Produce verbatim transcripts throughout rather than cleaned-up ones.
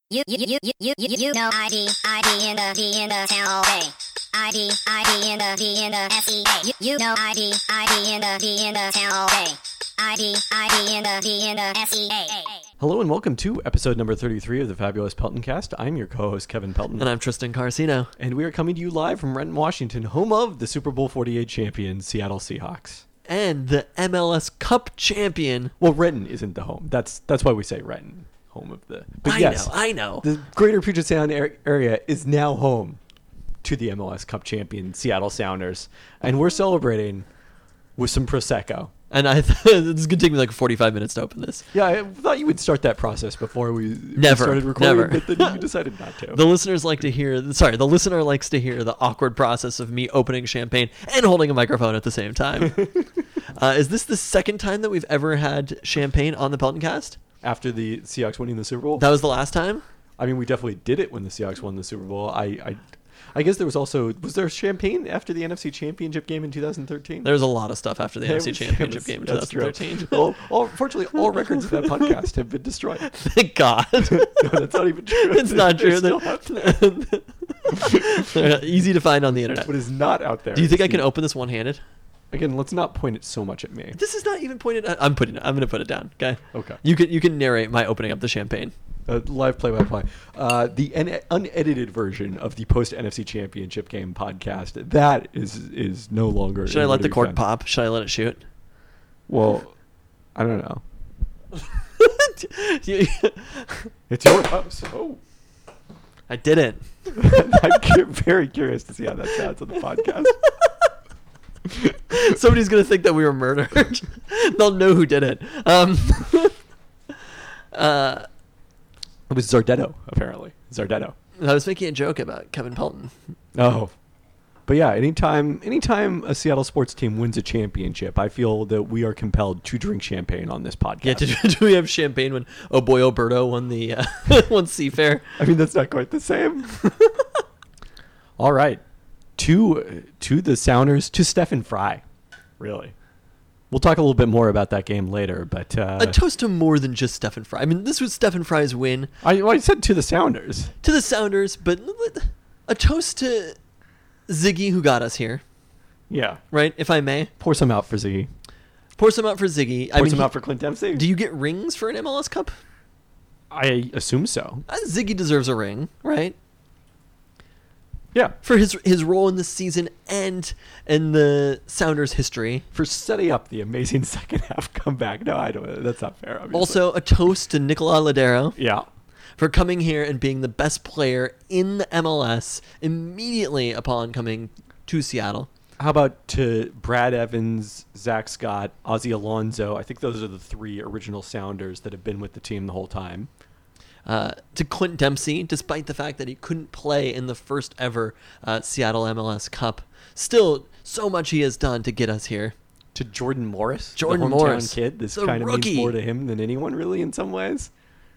You, you, you, you, you, you, you know I D, I D in the, D in the town all day. I D, I D in the, D in the S E A. You, you know I D, I D in the, D in the town all day. I D, I D in the, D in the S E A. Hello and welcome to episode number thirty-three of the Fabulous Pelton Cast. I'm your co-host, Kevin Pelton. And I'm Tristan Carcino. And we are coming to you live from Renton, Washington, home of the Super Bowl forty-eight champion, Seattle Seahawks. And the M L S Cup champion. Well, Renton isn't the home. That's that's why we say Renton, home of the... But I yes, know, I know. The greater Puget Sound area is now home to the M L S Cup champion, Seattle Sounders. And we're celebrating with some Prosecco. And I th- this is going to take me like forty-five minutes to open this. Yeah, I thought you would start that process before we, never, we started recording, never. but then you decided not to. The listeners like to hear, sorry, the listener likes to hear the awkward process of me opening champagne and holding a microphone at the same time. uh, is this the second time that we've ever had champagne on the Pelton Cast? After the Seahawks winning the Super Bowl? That was the last time? I mean, we definitely did it when the Seahawks won the Super Bowl. I, I, I guess there was also, was there champagne after the N F C Championship game in two thousand thirteen? There's a lot of stuff after the It N F C was- Championship was- game in that's twenty true. thirteen. Well, all, fortunately, all records of that podcast have been destroyed. Thank God. No, that's not even true. It's not They're true. still out there. They're easy to find on the internet. What is not out there? Do you think is I can the- open this one-handed? Again, let's not point it so much at me. This is not even pointed. At, I'm putting it. I'm going to put it down. Okay. Okay. You can you can narrate my opening up the champagne. Uh, live play-by-play. Uh, the un- unedited version of the post-N F C Championship game podcast, that is is no longer... Should I let able to the be cork found. pop? Should I let it shoot? Well, I don't know. You- It's your house. Oh. I didn't. I'm cu- very curious to see how that sounds on the podcast. Somebody's gonna think that we were murdered. They'll know who did it. Um, uh, It was Zardetto, apparently. Zardetto. I was making a joke about Kevin Pelton. Oh. But yeah, anytime anytime a Seattle sports team wins a championship, I feel that we are compelled to drink champagne on this podcast. Yeah, did, did we have champagne when Oh Boy Alberto won the uh, won Seafair? I mean, that's not quite the same. All right. To, to the Sounders, to Stephen Fry, really. We'll talk a little bit more about that game later, but... Uh, A toast to more than just Stephen Fry. I mean, this was Stephen Fry's win. I, well, I said to the Sounders. To the Sounders, but a toast to Ziggy who got us here, Yeah. right? If I may. Pour some out for Ziggy. Pour some out for Ziggy. Pour I mean, some he- out for Clint Dempsey. do you get rings for an M L S Cup? I assume so. Uh, Ziggy deserves a ring, right? Yeah. For his his role in this season and in the Sounders' history. For setting up the amazing second half comeback. No, I don't. That's not fair. Obviously. Also, a toast to Nicola Ladero yeah. for coming here and being the best player in the M L S immediately upon coming to Seattle. How about to Brad Evans, Zach Scott, Ozzie Alonso? I think those are the three original Sounders that have been with the team the whole time. Uh, to Clint Dempsey, despite the fact that he couldn't play in the first ever uh, Seattle M L S Cup. Still, so much he has done to get us here. To Jordan Morris, Jordan the hometown Morris, kid. This the kind of rookie. means more to him than anyone, really, in some ways.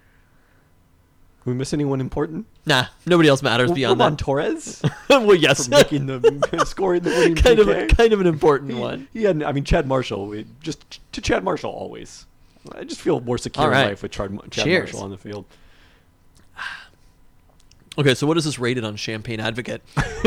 We miss anyone important? Nah, nobody else matters Well, beyond Roman that. Torres Well, yes. for making the scoring the winning kind of P a, K. kind of an important He- one. He had, I mean, Chad Marshall. We, just to Chad Marshall always. I just feel more secure All right. in life with Chad, Chad Cheers. Marshall on the field. Okay, so what is this rated on Champagne Advocate?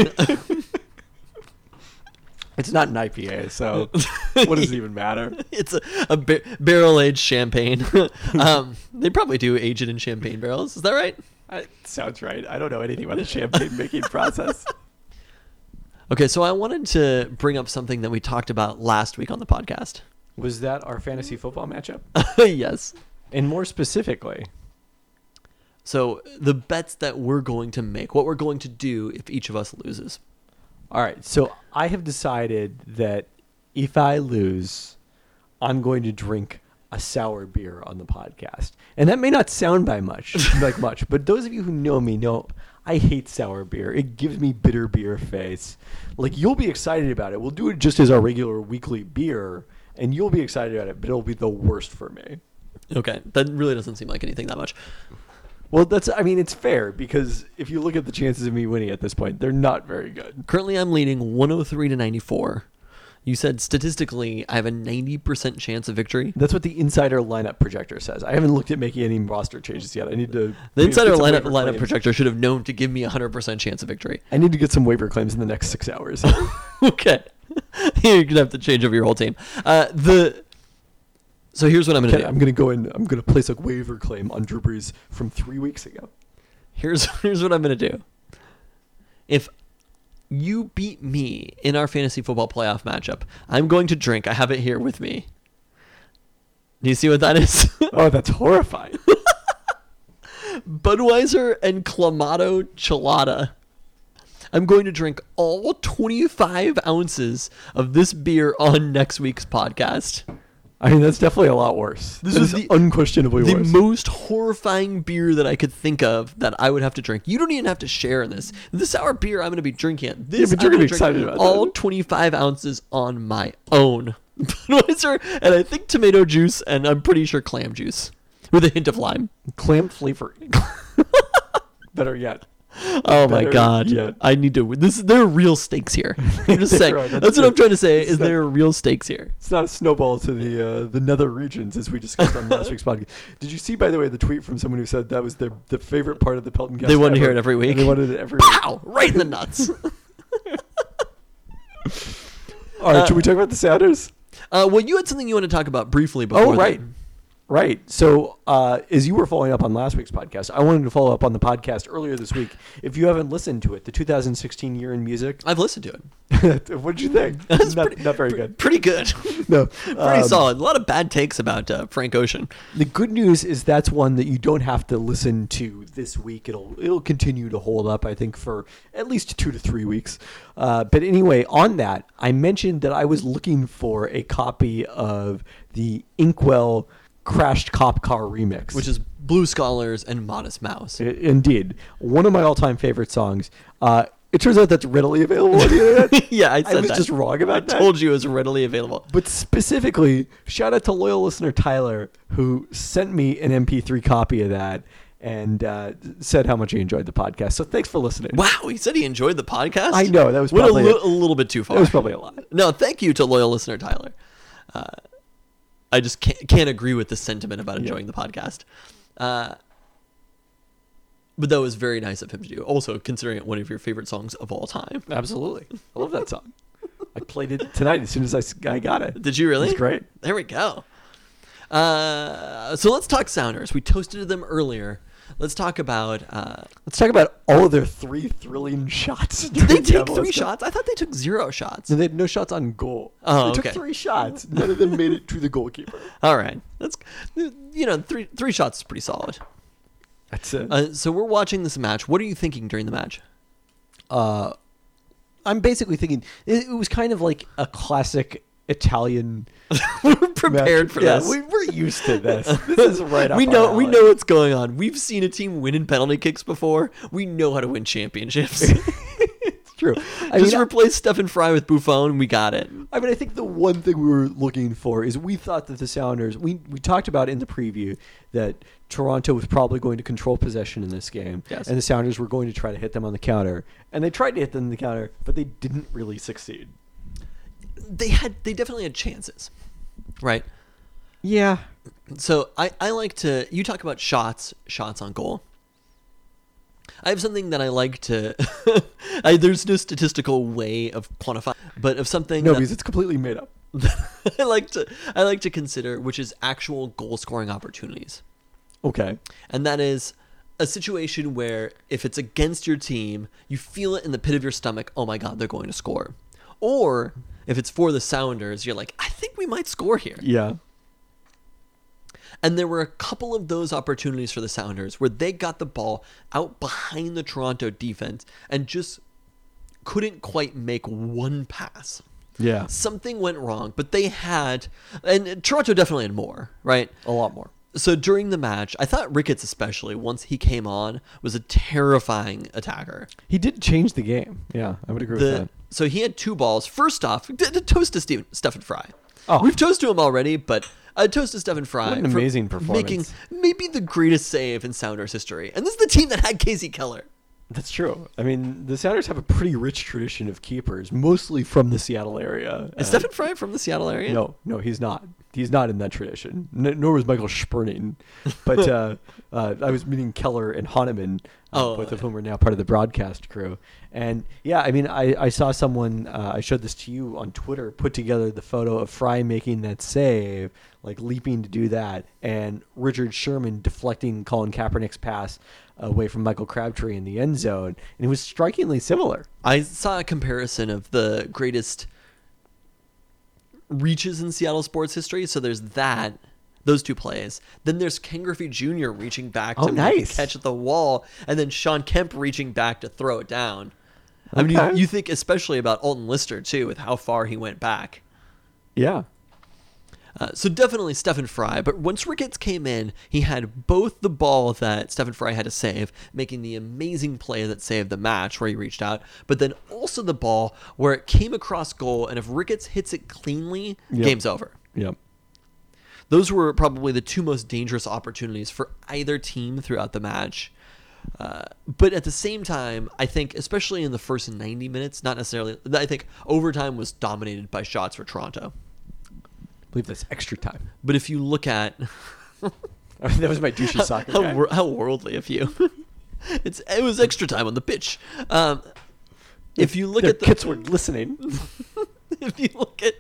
It's not an I P A, so what does it even matter? It's a, a ba- barrel-aged champagne. um, they probably do age it in champagne barrels. Is that right? It sounds right. I don't know anything about the champagne making process. Okay, so I wanted to bring up something that we talked about last week on the podcast. Was that our fantasy football matchup? Yes. And more specifically, So the bets that we're going to make, what we're going to do if each of us loses. all right, so I have decided that if I lose, I'm going to drink a sour beer on the podcast. And that may not sound by much, like much, but those of you who know me know I hate sour beer. It gives me bitter beer face. Like, you'll be excited about it. We'll do it just as our regular weekly beer, and you'll be excited about it, but it'll be the worst for me. Okay, that really doesn't seem like anything that much. Well, that's, I mean, it's fair, because if you look at the chances of me winning at this point, they're not very good. Currently, I'm leading one oh three to ninety-four. You said statistically, I have a ninety percent chance of victory. That's what the insider lineup projector says. I haven't looked at making any roster changes yet. I need to. The insider get some lineup waiver lineup claims. projector should have known to give me a hundred percent chance of victory. I need to get some waiver claims in the next six hours. Okay, you're gonna have to change over your whole team. Uh, the so here's what I'm gonna Okay, do. I'm gonna go in. I'm gonna place a waiver claim on Drew Brees from three weeks ago. Here's here's what I'm gonna do. If you beat me in our fantasy football playoff matchup, I'm going to drink. I have it here with me. Do you see what that is? Oh, that's horrifying. Budweiser and Clamato Chelada. I'm going to drink all twenty-five ounces of this beer on next week's podcast. I mean, that's definitely a lot worse. This That was is the- unquestionably The worse. most horrifying beer that I could think of that I would have to drink. You don't even have to share in this. This sour beer I'm going to be drinking it. This but you're I'm gonna be drink excited about all that. twenty-five ounces on my own. Budweiser and I think tomato juice and I'm pretty sure clam juice with a hint of lime. Clam flavoring. Better yet. Oh my Better god! yet. I need to. This there are real stakes here. I'm just There saying. are, That's, that's what I'm true. trying to say. It's Is not- there are real stakes here? It's not a snowball to the uh, the nether regions as we discussed on last week's podcast. Did you see, by the way, the tweet from someone who said that was their the favorite part of the Pelton Cast? They wanted to hear ever, it every week. and they wanted it every week. Pow! Right in the nuts. All right, Uh, should we talk about the Sounders? Uh, well, you had something you want to talk about briefly before. Oh, right. then. Right. So, uh, as you were following up on last week's podcast, I wanted to follow up on the podcast earlier this week. If you haven't listened to it, the two thousand sixteen year in music, I've listened to it. what did you think? It's not, pretty- not very pre- good. Pretty good. No, Pretty um, solid. A lot of bad takes about uh, Frank Ocean. The good news is that's one that you don't have to listen to this week. It'll it'll continue to hold up, I think, for at least two to three weeks. Uh, but anyway, on that, I mentioned that I was looking for a copy of the Inkwell Crashed Cop Car remix, Which is Blue Scholars and Modest Mouse. I- indeed one of my all-time favorite songs. Uh, it turns out that's readily available on the internet. Yeah, I said was that. just wrong about I that. told you it was readily available. But specifically, shout out to loyal listener Tyler, who sent me an M P three copy of that and uh, said how much he enjoyed the podcast. So thanks for listening. Wow, he said he enjoyed the podcast. I know, that was Went a, probably li- a- a little bit too far. That was probably a lot. No, thank you to loyal listener Tyler. Uh, I just can't, can't agree with the sentiment about enjoying the podcast. Uh, but that was very nice of him to do. Also, considering it one of your favorite songs of all time. Absolutely. I love that song. I played it tonight as soon as I, s- I got it. Did you really? It's great. There we go. Uh, so let's talk Sounders. We toasted them earlier. Let's talk about. Uh, Let's talk about all of their three thrilling shots. did they during the take M L S three Cup. shots? I thought they took zero shots. No, they had no shots on goal. Oh, they okay. took three shots. None of them made it to the goalkeeper. All right, that's you know three three shots is pretty solid. That's it. Uh, so we're watching this match. What are you thinking during the match? uh, I'm basically thinking it, it was kind of like a classic Italian. We're prepared match. for yeah, this. We, we're used to this. This is right up we our know we alley. know what's going on. We've seen a team win in penalty kicks before. We know how to win championships. It's true. I Just mean, replace Stephen Fry with Buffon. We got it. I mean, I think the one thing we were looking for is we thought that the Sounders, we, we talked about in the preview that Toronto was probably going to control possession in this game. Yes. And the Sounders were going to try to hit them on the counter. And they tried to hit them on the counter, but they didn't really succeed. They had they definitely had chances, right? Yeah. So I, I like to you talk about shots shots on goal. I have something that I like to. I, there's no statistical way of quantifying, but of something No, that because it's completely made up. I like to I like to consider, which is actual goal scoring opportunities, Okay. and that is a situation where if it's against your team, you feel it in the pit of your stomach. Oh my God, they're going to score, or if it's for the Sounders, you're like, I think we might score here. Yeah. And there were a couple of those opportunities for the Sounders where they got the ball out behind the Toronto defense and just couldn't quite make one pass. Yeah. Something went wrong, but they had, and Toronto definitely had more, right? A lot more. So during the match, I thought Ricketts especially, once he came on, was a terrifying attacker. He did change the game. Yeah, I would agree with The, that. so he had two balls. First off, d- d- toast to Steven, Stephen Fry. Oh. We've toasted him already, but a toast to Stephen Fry. What an for amazing performance. Making maybe the greatest save in Sounders history. And this is the team that had Casey Keller. That's true. I mean, the Sounders have a pretty rich tradition of keepers, mostly from the Seattle area. Is Uh, Stephen Fry from the Seattle area? No, no, he's not. He's not in that tradition. N- nor was Michael Sperning. But uh, uh, I was meeting Keller and Hahnemann, uh, Oh, both of yeah. whom are now part of the broadcast crew. And yeah, I mean, I, I saw someone, uh, I showed this to you on Twitter, put together the photo of Fry making that save, like leaping to do that, and Richard Sherman deflecting Colin Kaepernick's pass away from Michael Crabtree in the end zone. And it was strikingly similar. I saw a comparison of the greatest reaches in Seattle sports history. So there's that, those two plays. Then there's Ken Griffey Junior reaching back Oh, to make a nice. catch at the wall, and then Sean Kemp reaching back to throw it down. I mean, Okay. you, you think especially about Alton Lister too, with how far he went back. Yeah. Uh, so definitely Stephen Fry, but once Ricketts came in, he had both the ball that Stephen Fry had to save, making the amazing play that saved the match where he reached out, but then also the ball where it came across goal, and if Ricketts hits it cleanly, Yep. game's over. Yep. Those were probably the two most dangerous opportunities for either team throughout the match. Uh, but at the same time, I think, especially in the first ninety minutes, not necessarily, I think overtime was dominated by shots for Toronto. I believe that's extra time. But if you look at I mean, that was my douchey soccer how, guy. wor- how worldly of you, it's it was extra time on the pitch. Um, if you look Their at the kids were listening. if you look at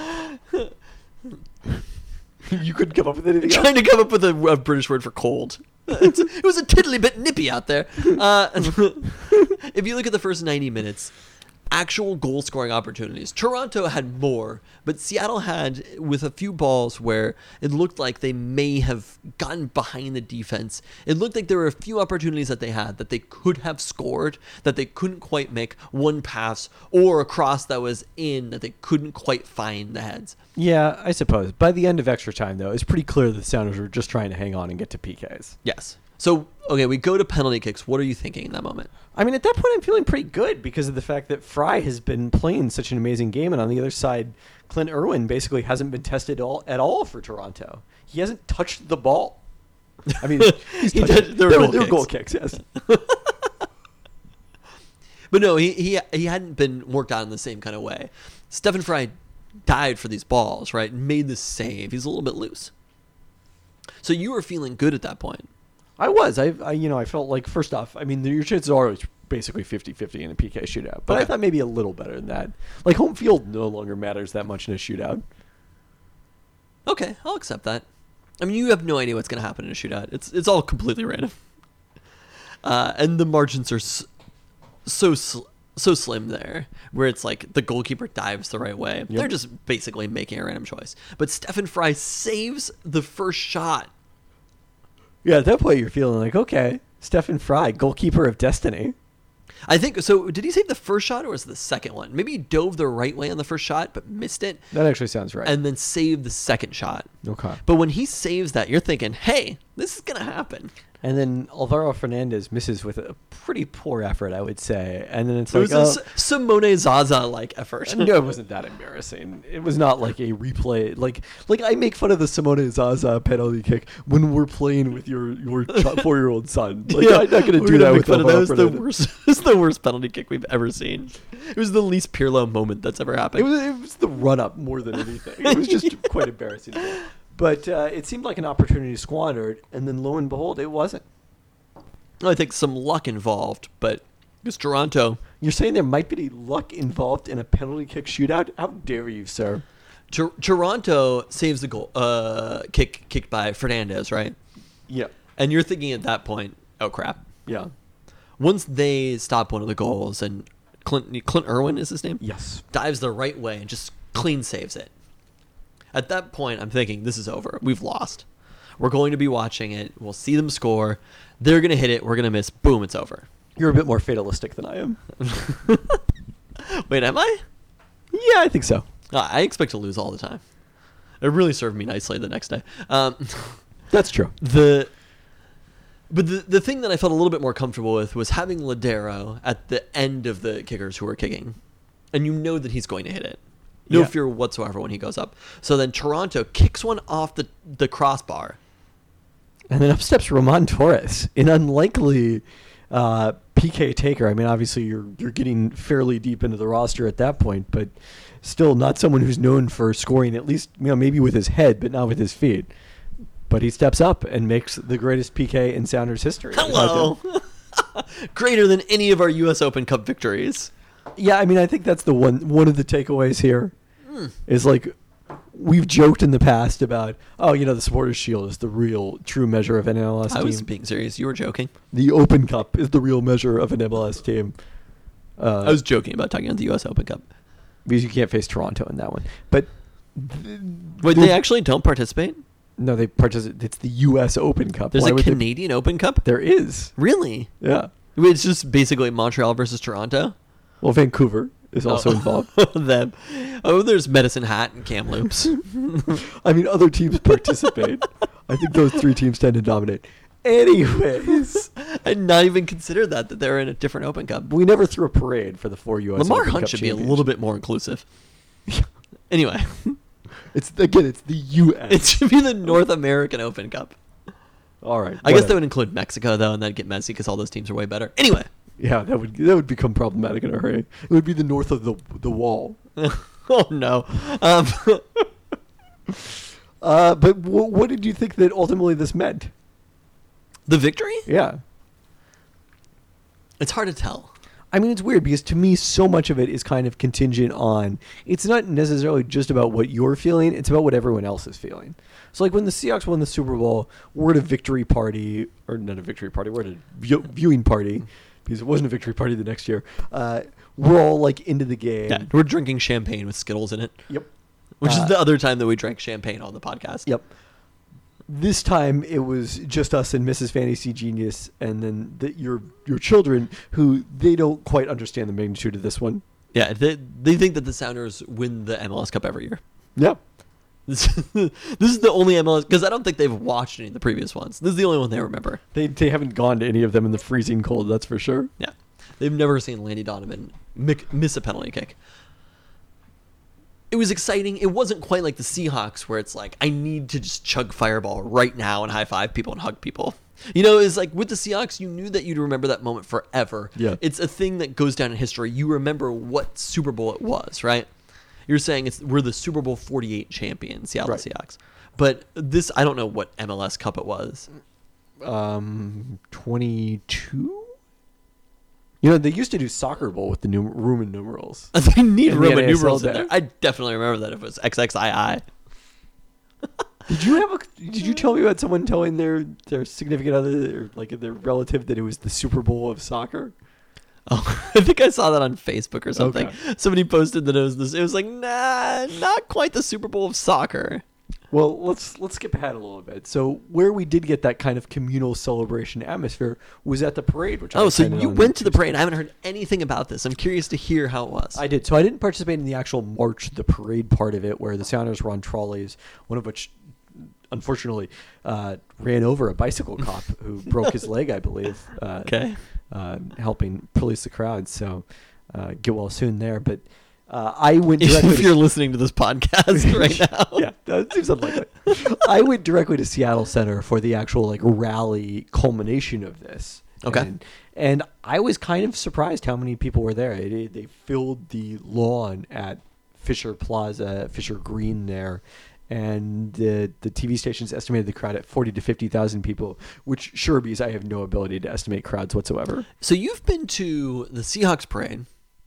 You couldn't come up with anything else. trying to come up with a, a British word for cold. It's, it was a tiddly bit nippy out there. Uh, if you look at the first ninety minutes, actual goal scoring opportunities, Toronto had more, but Seattle had, with a few balls where it looked like they may have gotten behind the defense. It looked like there were a few opportunities that they had that they could have scored, that they couldn't quite make one pass, or a cross that was in that they couldn't quite find the heads. Yeah, I suppose. By the end of extra time, though, it's pretty clear the Sounders were just trying to hang on and get to P Ks. Yes. So, okay, we go to penalty kicks. What are you thinking in that moment? I mean, at that point, I'm feeling pretty good because of the fact that Fry has been playing such an amazing game, and on the other side, Clint Irwin basically hasn't been tested all, at all for Toronto. He hasn't touched the ball. I mean, he's He touched did- it. there were There goal were, there were goal kicks. kicks, yes. But no, he he he hadn't been worked out in the same kind of way. Stephen Fry dived for these balls, right? And made the save. He's a little bit loose. So you were feeling good at that point. I was. I, I, you know, I felt like, first off, I mean, your chances are always basically fifty-fifty in a P K shootout. But I Okay. thought maybe a little better than that. Like, home field no longer matters that much in a shootout. Okay, I'll accept that. I mean, you have no idea what's going to happen in a shootout. It's it's all completely random. Uh, and the margins are s- so sl- so slim there, where it's like the goalkeeper dives the right way. They're just basically making a random choice. But Stephen Fry saves the first shot. Yeah, at that point, you're feeling like, okay, Stephen Fry, goalkeeper of destiny. I think so. Did he save the first shot or was it the second one? Maybe he dove the right way on the first shot, but missed it, That actually sounds right. and then saved the second shot. okay. But when he saves that, you're thinking, "Hey, this is gonna happen." And then Alvaro Fernandez misses with a pretty poor effort, I would say. And then it's It like, was a oh, S- Simone Zaza like effort. no, it wasn't that embarrassing. It was not like a replay. Like, like I make fun of the Simone Zaza penalty kick when we're playing with your your ch- four-year-old son. Like, I'm not going to we're do that make with fun of that. Alvaro It was the Fernandez. worst. It was the worst penalty kick we've ever seen. It was the least Pirlo moment that's ever happened. It was, it was the run-up more than anything. It was just quite embarrassing. But uh, it seemed like an opportunity squandered, and then lo and behold, it wasn't. I think some luck involved, but because Toronto, You're saying there might be luck involved in a penalty kick shootout? How dare you, sir? Tor- Toronto saves the goal, uh, kick kicked by Fernandez, right? Yeah. And you're thinking at that point, oh crap. Yeah. Once they stop one of the goals and Clint Clint Irwin is his name? Yes. Dives the right way and just clean saves it. At that point, I'm thinking, this is over. We've lost. We're going to be watching it. We'll see them score. They're going to hit it. We're going to miss. Boom, it's over. You're a bit more fatalistic than I am. Wait, am I? Yeah, I think so. Uh, I expect to lose all the time. It really served me nicely the next day. Um, That's true. the But the, the thing that I felt a little bit more comfortable with was having Ladero at the end of the kickers who are kicking. And you know that he's going to hit it. No Yeah. fear whatsoever when he goes up. So then Toronto kicks one off the, the crossbar. And then up steps Roman Torres in unlikely uh, P K taker. I mean, obviously you're you're getting fairly deep into the roster at that point, but still not someone who's known for scoring, at least, you know, maybe with his head, but not with his feet. But he steps up and makes the greatest P K in Sounders history. Hello. Greater than any of our U S Open Cup victories. Yeah, I mean, I think that's the one one of the takeaways here. Mm. Is like, we've joked in the past about, oh, you know, the Supporters Shield is the real true measure of an M L S I team. was being serious. You were joking. The Open Cup is the real measure of an M L S team. Uh, I was joking about talking about the U S Open Cup. because you can't face Toronto in that one. But Wait, they actually don't participate? no, they participate. It's the U S Open Cup. There's Why a would they- Canadian Open Cup? There is. Really? Yeah. Wait, it's just basically Montreal versus Toronto? Well, Vancouver is also Oh. involved. Them. Oh, there's Medicine Hat and Kamloops. I mean, other teams participate. I think those three teams tend to dominate. Anyways, I had not even considered that, that they're in a different Open Cup. we never threw a parade for the four U S Lamar Open Hunt Cup should be a champions. little bit more inclusive. Anyway, It's again, it's the U S. it should be the North American Open Cup. All right. I guess that whatever. would include Mexico, though, and that'd get messy because all those teams are way better. Anyway. Yeah, that would that would become problematic in a hurry. It would be the north of the the wall. Oh, no. Um, Uh, but w- what did you think that ultimately this meant? the victory? Yeah. It's hard to tell. I mean, it's weird because to me, so much of it is kind of contingent on. It's not necessarily just about what you're feeling; it's about what everyone else is feeling. So, like when the Seahawks won the Super Bowl, we're at a victory party, or not a victory party, we're at a view- viewing party because it wasn't a victory party the next year. Uh, we're all like into the game. Yeah, we're drinking champagne with Skittles in it. Yep. Which Uh, is the other time that we drank champagne on the podcast. Yep. This time it was just us and Missus Fantasy Genius, and then the, your your children, who they don't quite understand the magnitude of this one. Yeah, they, they think that the Sounders win the M L S Cup every year. Yeah. This, this is the only M L S, because I don't think they've watched any of the previous ones. This is the only one they remember. They they haven't gone to any of them in the freezing cold, that's for sure. Yeah. They've never seen Landy Donovan mic- miss a penalty kick. It was exciting. It wasn't quite like the Seahawks where it's like, I need to just chug Fireball right now and high five people and hug people. You know, it's like with the Seahawks, you knew that you'd remember that moment forever. Yeah. It's a thing that goes down in history. You remember what Super Bowl it was, right? You're saying it's we're the Super Bowl forty-eight champions, Seattle Right. Seahawks. But this, I don't know what M L S Cup it was. Um, twenty-two? You know, they used to do Soccer Bowl with the num- Roman numerals. They need In the Roman N A S L numerals in day. there. I definitely remember that if it was X X I I. Did you have a? Did you tell me about someone telling their their significant other, or like their relative, that it was the Super Bowl of soccer? Oh, I think I saw that on Facebook or something. Okay. Somebody posted that it was this. It was like, nah, not quite the Super Bowl of soccer. Well, let's let's skip ahead a little bit. So where we did get that kind of communal celebration atmosphere was at the parade. Which I Oh, so attended you on went to the Tuesday. parade. I haven't heard anything about this. I'm curious to hear how it was. I did. So I didn't participate in the actual march, the parade part of it, where the Sounders were on trolleys, one of which, unfortunately, uh, ran over a bicycle cop who broke his leg, I believe. Uh, Okay. Uh, helping police the crowd. So uh, get well soon there. But uh, I went directly. If to- you're listening to this podcast right now. yeah, that seems unlikely. I went directly to Seattle Center for the actual like rally culmination of this. Okay. And, and I was kind of surprised how many people were there. They, they filled the lawn at Fisher Plaza, Fisher Green there. And the the T V stations estimated the crowd at forty to fifty thousand people, which sure, because I have no ability to estimate crowds whatsoever. So you've been to the Seahawks parade,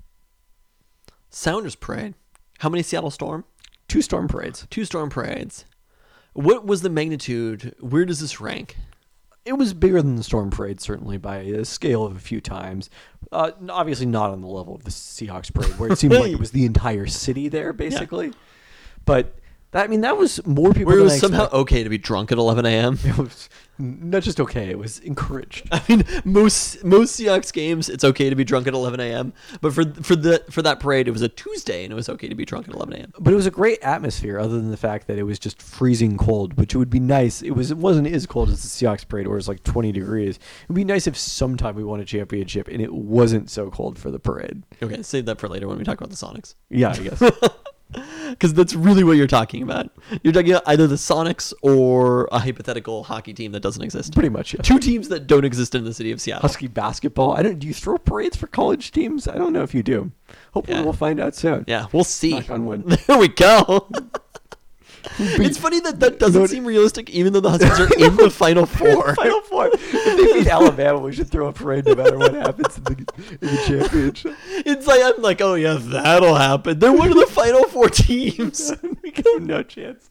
Sounders parade. How many Seattle Storm? Two storm parades. Two Storm parades. What was the magnitude? Where does this rank? It was bigger than the Storm Parade, certainly, by a scale of a few times. Uh, n- obviously not on the level of the Seahawks Parade, where it seemed like it was the entire city there, basically. But, that, I mean, that was more people Where it than was I somehow expected. okay to be drunk at eleven a.m. It was not just okay, it was encouraged. I mean, most most Seahawks games, it's okay to be drunk at eleven a.m. But for for the for that parade, it was a Tuesday, and it was okay to be drunk at eleven a.m. But it was a great atmosphere, other than the fact that it was just freezing cold, which it would be nice. It was. It wasn't as cold as the Seahawks Parade, where it was like twenty degrees. It would be nice if sometime we won a championship and it wasn't so cold for the parade. Okay, save that for later when we talk about the Sonics. Yeah, I guess. Because that's really what you're talking about. You're talking about either the Sonics or a hypothetical hockey team that doesn't exist. Pretty much, yeah. Two teams that don't exist in the city of Seattle. Husky basketball. I don't. Do you throw parades for college teams? I don't know if you do. Hopefully, Yeah. we'll find out soon. Yeah, we'll see. Knock on wood. There we go. It's funny that that doesn't seem realistic, even though the Huskies are in the Final Four. Final Four. If they beat Alabama, we should throw a parade no matter what happens in the, in the championship. It's like I'm like, oh yeah, that'll happen. They're one of the Final Four teams. We give them no chance.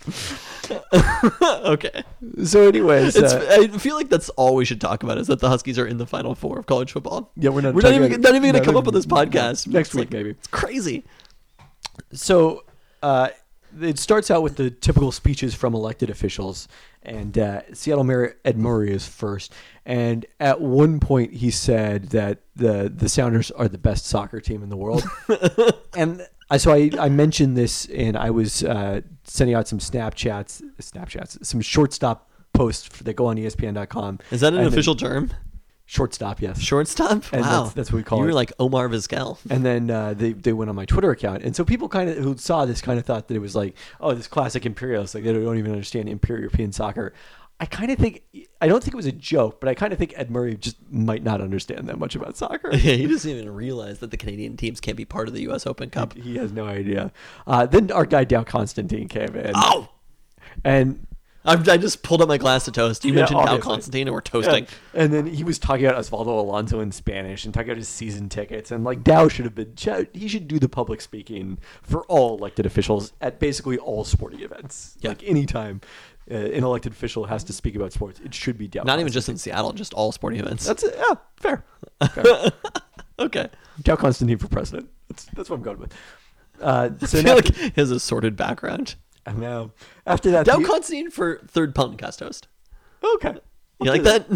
Okay. So, anyways, It's, uh, I feel like that's all we should talk about is that the Huskies are in the Final Four of college football. yeah, we're not. We're not talking even, about- not even going to no, come no, up with this podcast. next It's week, like- maybe. It's crazy. So, uh, it starts out with the typical speeches from elected officials, and uh, Seattle Mayor Ed Murray is first. And at one point, he said that the the Sounders are the best soccer team in the world. And I, so I, I mentioned this, and I was uh, sending out some Snapchats, Snapchats, some shortstop posts that go on E S P N dot com. Is that an And then- official term? Shortstop, yes. Shortstop? And Wow. that's- that's what we call you it. were like Omar Vizquel. And then uh, they they went on my Twitter account, and so people kind of who saw this kind of thought that it was like, oh, this classic imperialist, like they don't even understand imperial European soccer. I kind of think I don't think it was a joke, but I kind of think Ed Murray just might not understand that much about soccer. Yeah, he doesn't even realize that the Canadian teams can't be part of the U S Open Cup. He has no idea. Uh, then our guy Dow Constantine came in, Oh! and I'm, I just pulled up my glass of toast. You Yeah, mentioned Cal obviously. Constantine, and we're toasting. Yeah. And then he was talking about Osvaldo Alonso in Spanish and talking about his season tickets. And like Dow should have been, he should do the public speaking for all elected officials at basically all sporting events. Yeah. Like anytime uh, an elected official has to speak about sports, it should be Dow. Not even just in Seattle, just all sporting events. That's it. Yeah, fair. fair. Okay. Dow Constantine for president. That's that's what I'm going with. Uh, so I now, feel like he has a sordid background. I know. After that, Dow the- Constantine for third Peltoncast host. okay. You like that?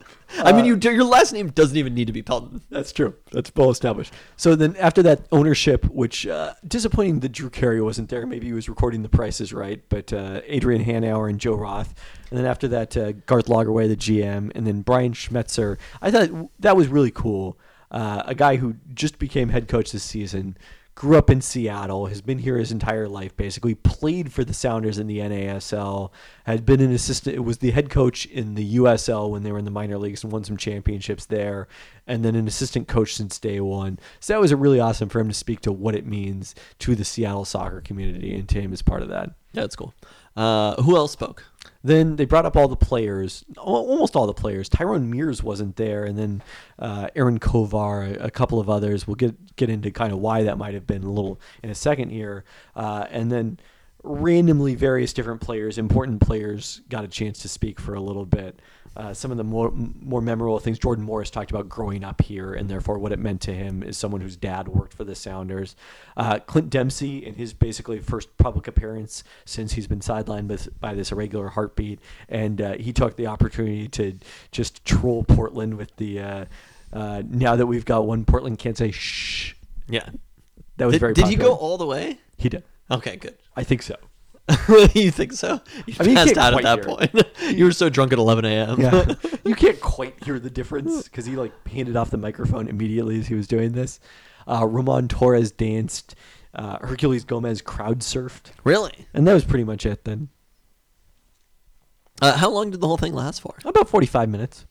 I mean, you your last name doesn't even need to be Pelton. That's true. That's well established. So then after that ownership, which uh, disappointing that Drew Carey wasn't there. Maybe he was recording The Price is Right. But uh, Adrian Hanauer and Joe Roth. And then after that, uh, Garth Lagerwey, the G M. And then Brian Schmetzer. I thought that was really cool. Uh, a guy who just became head coach this season. Grew up in Seattle, has been here his entire life, basically played for the Sounders in the N A S L, had been an assistant, it was the head coach in the U S L when they were in the minor leagues and won some championships there, and then an assistant coach since day one. So that was really awesome for him to speak to what it means to the Seattle soccer community, and to him as part of that. Yeah, that's cool. Uh, who else spoke? Then they brought up all the players, al- almost all the players. Tyrone Mears wasn't there, and then uh, Aaron Kovar, a, a couple of others. We'll get get into kind of why that might have been a little in a second here. Uh, and then randomly various different players, important players, got a chance to speak for a little bit. Uh, some of the more more memorable things, Jordan Morris talked about growing up here and therefore what it meant to him as someone whose dad worked for the Sounders. Uh, Clint Dempsey, in his basically first public appearance since he's been sidelined with, by this irregular heartbeat, and uh, he took the opportunity to just troll Portland with the, uh, uh, now that we've got one, Portland can't say shh. Yeah. That was Did, very did he popular. go all the way? He did. Okay, good. I think so. You think so? You I mean, you passed can't out at quite that hear point. You were so drunk at eleven a.m. Yeah, you can't quite hear the difference because he like handed off the microphone immediately as he was doing this. Uh, Ramon Torres danced. Uh, Hercules Gomez crowd surfed, Really? and that was pretty much it. Then Uh, how long did the whole thing last for? about forty-five minutes.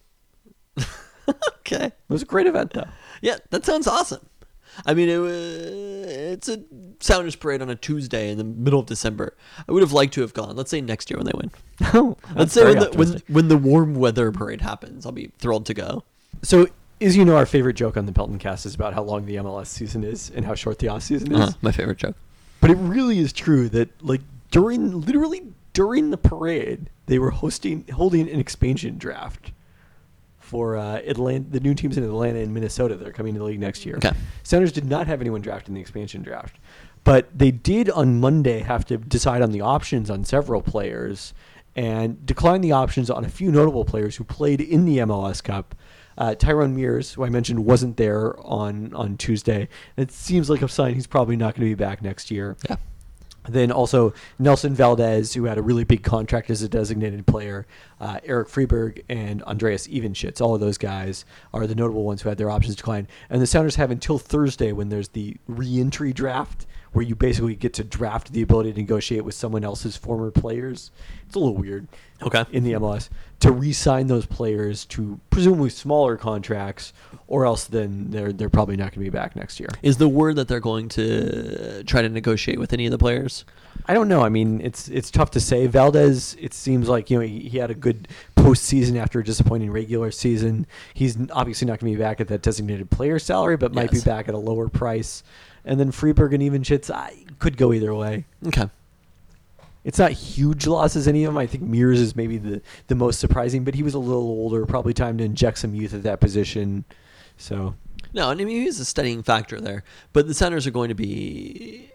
Okay. It was a great event, though. Yeah, that sounds awesome. I mean, it was, it's a Sounders parade on a Tuesday in the middle of December. I would have liked to have gone. Let's say next year when they win. Oh, Let's say when the, when, when the warm weather parade happens, I'll be thrilled to go. So, as you know, our favorite joke on the Pelton Cast is about how long the M L S season is and how short the off season is. Uh, my favorite joke. But it really is true that like during literally during the parade, they were hosting holding an expansion draft for uh, Atlanta, the new teams in Atlanta and Minnesota that are coming to the league next year. Okay. Sounders did not have anyone drafted in the expansion draft, but they did on Monday have to decide on the options on several players and decline the options on a few notable players who played in the M L S Cup. Uh, Tyrone Mears, who I mentioned, wasn't there on, on Tuesday. It seems like a sign he's probably not going to be back next year. Yeah. Then also Nelson Valdez, who had a really big contract as a designated player, uh, Eric Freeberg, and Andreas Evenschitz. All of those guys are the notable ones who had their options declined. And the Sounders have until Thursday, when there's the re-entry draft, where you basically get to draft the ability to negotiate with someone else's former players. It's a little weird. Okay. In the M L S to re-sign those players to presumably smaller contracts, or else then they're they're probably not going to be back next year. Is the word that they're going to try to negotiate with any of the players? I don't know. I mean, it's it's tough to say. Valdez, it seems like you know he, he had a good postseason after a disappointing regular season. He's obviously not going to be back at that designated player salary, but might Yes. be back at a lower price. And then Freeberg and Evenschitz, I could go either way. Okay. It's not huge losses, any of them. I think Mears is maybe the, the most surprising, but he was a little older. Probably time to inject some youth at that position. So, No, and I mean, he's a steadying factor there. But the Sounders are going to be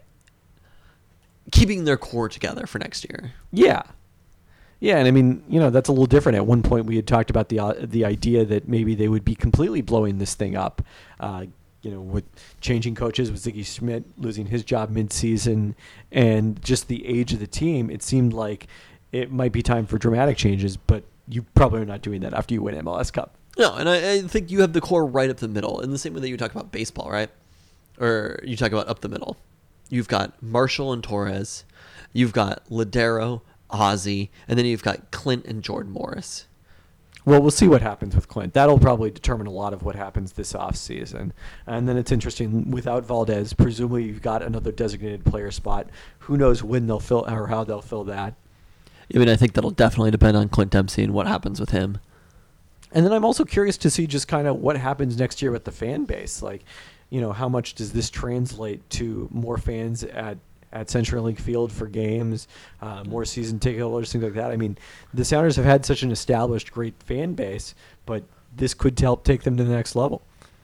keeping their core together for next year. yeah. Yeah, and I mean, you know, that's a little different. At one point, we had talked about the uh, the idea that maybe they would be completely blowing this thing up. Uh, you know, with changing coaches, with Ziggy Schmidt losing his job mid-season, and just the age of the team, it seemed like it might be time for dramatic changes, but you probably are not doing that after you win M L S Cup. No, and I, I think you have the core right up the middle, in the same way that you talk about baseball, right? Or you talk about up the middle. You've got Marshall and Torres. You've got Ladero, Ozzie, and then you've got Clint and Jordan Morris. Well, we'll see what happens with Clint. That'll probably determine a lot of what happens this offseason. And then it's interesting, without Valdez, presumably you've got another designated player spot. Who knows when they'll fill or how they'll fill that. I mean, I think that'll definitely depend on Clint Dempsey and what happens with him. And then I'm also curious to see just kind of what happens next year with the fan base. Like, you know, how much does this translate to more fans at at CenturyLink Field for games, uh, more season ticket holders, things like that. I mean, the Sounders have had such an established, great fan base, but this could help take them to the next level.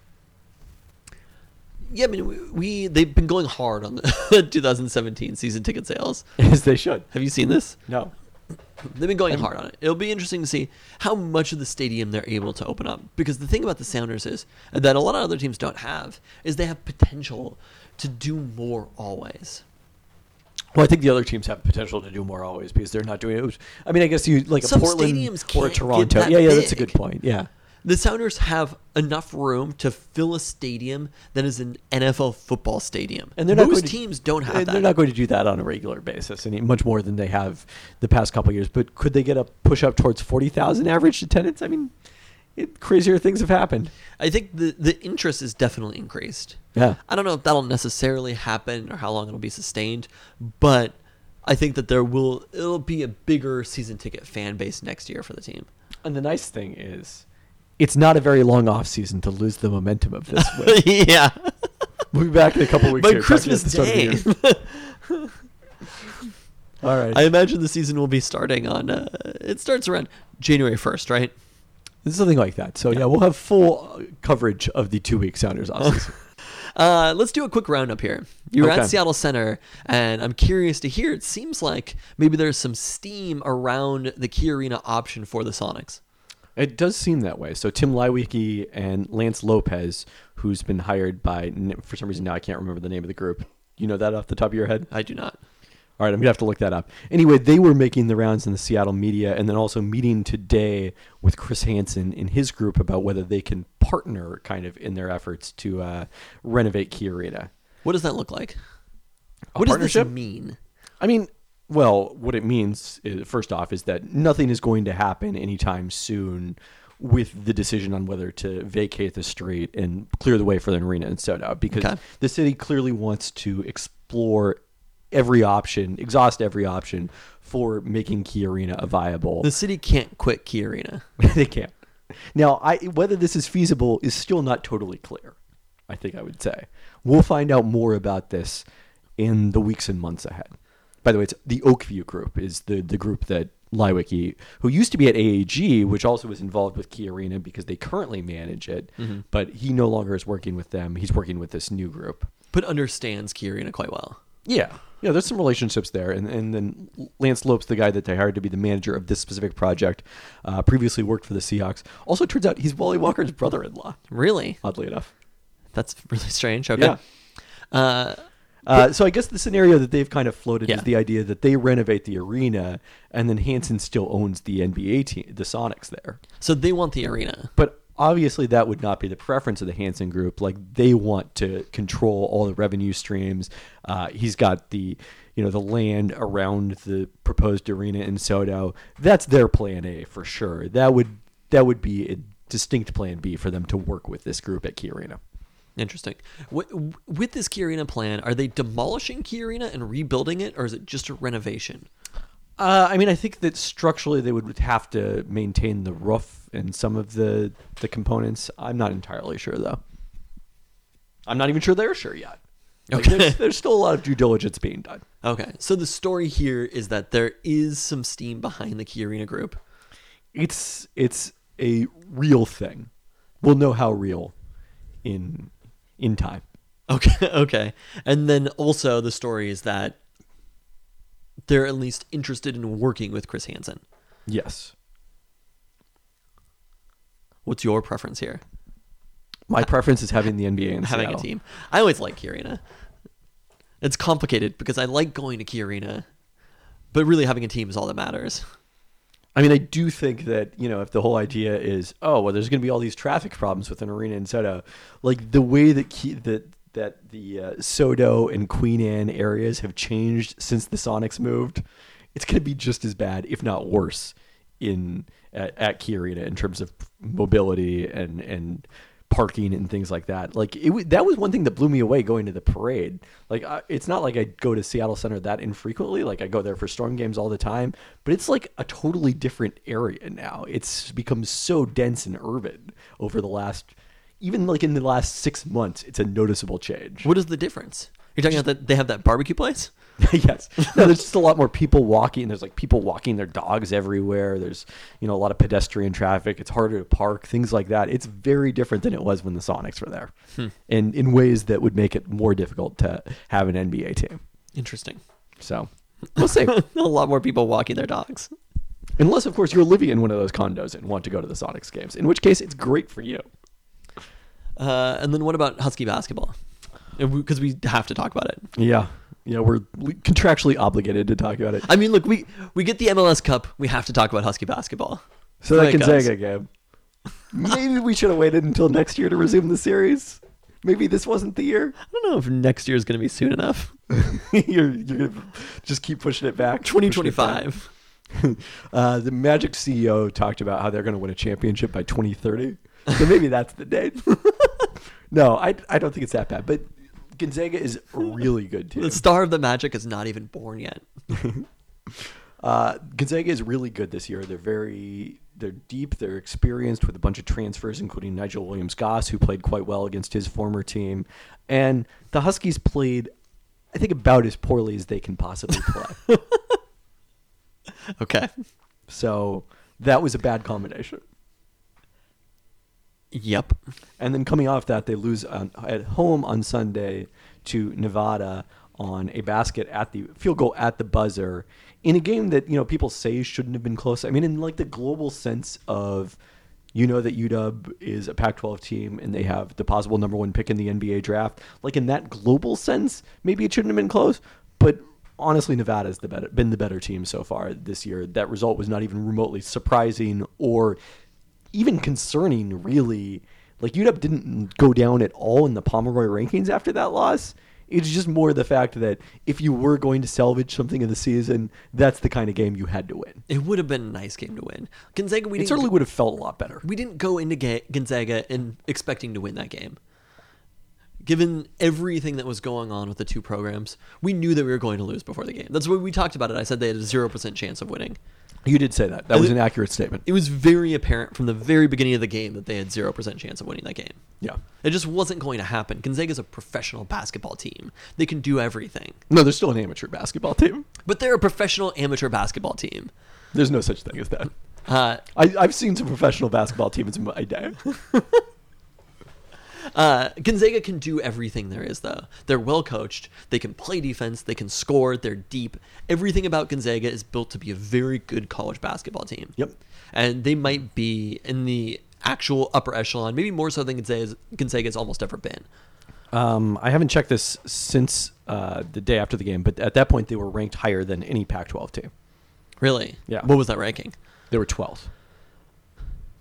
Yeah, I mean, we, we they've been going hard on the twenty seventeen season ticket sales. As they should. Have you seen this? No. They've been going hard on it. It'll be interesting to see how much of the stadium they're able to open up. Because the thing about the Sounders is, that a lot of other teams don't have, is they have potential to do more always. Well, I think the other teams have potential to do more always because they're not doing it. I mean, I guess you like Some a Portland stadiums or a can't get Toronto. that Yeah, yeah, that's a big. good point. Yeah. The Sounders have enough room to fill a stadium that is an N F L football stadium. And they're not Most going to- teams don't have And that. they're not going to do that on a regular basis, any much more than they have the past couple of years. But could they get a push up towards forty thousand average attendance? I mean, it, crazier things have happened. I think the, the interest is definitely increased. Yeah. I don't know if that'll necessarily happen or how long it'll be sustained, but I think that there will it'll be a bigger season ticket fan base next year for the team. And the nice thing is, it's not a very long off season to lose the momentum of this. With. Yeah. We'll be back in a couple weeks. By here, talking Christmas at the start of the Day. year. All right. I imagine the season will be starting on uh, it starts around January first, right? Something like that. So, yeah, we'll have full uh, coverage of the two-week Sounders offseason. Uh, let's do a quick roundup here. You're Okay. at Seattle Center, and I'm curious to hear. It seems like maybe there's some steam around the Key Arena option for the Sonics. It does seem that way. So Tim Leiweke and Lance Lopez, who's been hired by, for some reason now I can't remember the name of the group. You know that off the top of your head? I do not. All right, I'm going to have to look that up. Anyway, they were making the rounds in the Seattle media and then also meeting today with Chris Hansen in his group about whether they can partner kind of in their efforts to uh, renovate Key Arena. What does that look like? A What does partnership? this mean? I mean, well, what it means, is, first off, is that nothing is going to happen anytime soon with the decision on whether to vacate the street and clear the way for the arena in Soto, because Okay. the city clearly wants to explore every option, exhaust every option for making Key Arena a viable. The city can't quit Key Arena. They can't. Now, I, whether this is feasible is still not totally clear, I think I would say. We'll find out more about this in the weeks and months ahead. By the way, it's the Oakview Group is the, the group that Leiweke, who used to be at A A G, which also was involved with Key Arena because they currently manage it, Mm-hmm. but he no longer is working with them. He's working with this new group. But understands Key Arena quite well. Yeah. Yeah, there's some relationships there. And and then Lance Lopes, the guy that they hired to be the manager of this specific project, uh, previously worked for the Seahawks. Also, turns out he's Wally Walker's brother-in-law, Really? oddly enough. That's really strange. Okay. Yeah. Uh, Uh, so I guess the scenario that they've kind of floated Yeah. is the idea that they renovate the arena, and then Hansen still owns the N B A team, the Sonics there. so they want the arena. But obviously that would not be the preference of the Hansen Group. Like, they want to control all the revenue streams. Uh, he's got the, you know, the land around the proposed arena in Soto. That's their plan A for sure. That would that would be a distinct plan B for them to work with this group at Key Arena. Interesting. With, with this Key Arena plan, are they demolishing Key Arena and rebuilding it, or is it just a renovation? Uh, I mean, I think that structurally they would have to maintain the roof and some of the the components. I'm not entirely sure, though. I'm not even sure they're sure yet. Like, Okay. there's, there's still a lot of due diligence being done. Okay, so the story here is that there is some steam behind the Key Arena group. It's it's a real thing. We'll know how real in in time. Okay, okay. And then also the story is that they're at least interested in working with Chris Hansen. Yes. What's your preference here? My preference is having the N B A in Having Seattle. a team. I always like Key Arena. It's complicated because I like going to Key Arena, but really having a team is all that matters. I mean, I do think that, you know, if the whole idea is, oh, well, there's going to be all these traffic problems with an arena in Soto, like the way that key, that that the uh, Soto and Queen Anne areas have changed since the Sonics moved, it's going to be just as bad, if not worse, in at, at Key Arena in terms of mobility and and parking and things like that. Like it, w- that was one thing that blew me away going to the parade. Like I, it's not like I go to Seattle Center that infrequently. Like I go there for Storm games all the time, but it's like a totally different area now. It's become so dense and urban over the last, even like in the last six months, it's a noticeable change. What is the difference? You're talking about that they have that barbecue place? Yes. No, there's just a lot more people walking. There's like people walking their dogs everywhere. There's, you know, a lot of pedestrian traffic. It's harder to park, things like that. It's very different than it was when the Sonics were there. Hmm. And in ways that would make it more difficult to have an N B A team. Interesting. So we'll see. A lot more people walking their dogs. Unless, of course, you're living in one of those condos and want to go to the Sonics games, in which case it's great for you. Uh, and then what about Husky basketball? Because we have to talk about it. Yeah. Yeah, we're contractually obligated to talk about it. I mean, look, we, we get the M L S Cup. We have to talk about Husky basketball. So There that it goes. Gonzaga game. Maybe we should have waited until next year to resume the series. Maybe this wasn't the year. I don't know if next year is going to be soon enough. you're you're gonna just keep pushing it back. twenty pushing it back. twenty-five. uh, the Magic C E O talked about how they're going to win a championship by twenty thirty. So maybe that's the date. No, I I don't think it's that bad. But Gonzaga is a really good team. The star of the Magic is not even born yet. Uh, Gonzaga is really good this year. They're very, they're deep. They're experienced with a bunch of transfers, including Nigel Williams-Goss, who played quite well against his former team. And the Huskies played, I think, about as poorly as they can possibly play. Okay. So that was a bad combination. Yep. And then coming off that, they lose on, at home on Sunday to Nevada on a basket at the field goal at the buzzer in a game that, you know, people say shouldn't have been close. I mean, in like the global sense of, you know, that U W is a Pac twelve team and they have the possible number one pick in the N B A draft. Like in that global sense, maybe it shouldn't have been close. But honestly, Nevada's the better, been the better team so far this year. That result was not even remotely surprising or even concerning, really. Like U W didn't go down at all in the Pomeroy rankings after that loss. It's just more the fact that if you were going to salvage something in the season, that's the kind of game you had to win. It would have been a nice game to win. Gonzaga, we It didn't certainly would have felt a lot better. we didn't go into Ga- Gonzaga and expecting to win that game. Given everything that was going on with the two programs, we knew that we were going to lose before the game. That's what we talked about it. I said they had a zero percent chance of winning. You did say that. That And was it- an accurate statement. It was very apparent from the very beginning of the game that they had zero percent chance of winning that game. Yeah. It just wasn't going to happen. Gonzaga's a professional basketball team. They can do everything. No, they're still an amateur basketball team. But they're a professional amateur basketball team. There's no such thing as that. Uh, I, I've seen some professional basketball teams in my day. Uh, Gonzaga can do everything there is, though. They're well coached. They can play defense. They can score. They're deep. Everything about Gonzaga is built to be a very good college basketball team. Yep. And they might be in the actual upper echelon, maybe more so than Gonzaga's, Gonzaga's almost ever been. Um, I haven't checked this since uh, the day after the game, but at that point they were ranked higher than any Pac twelve team. Really? Yeah. What was that ranking? They were twelfth.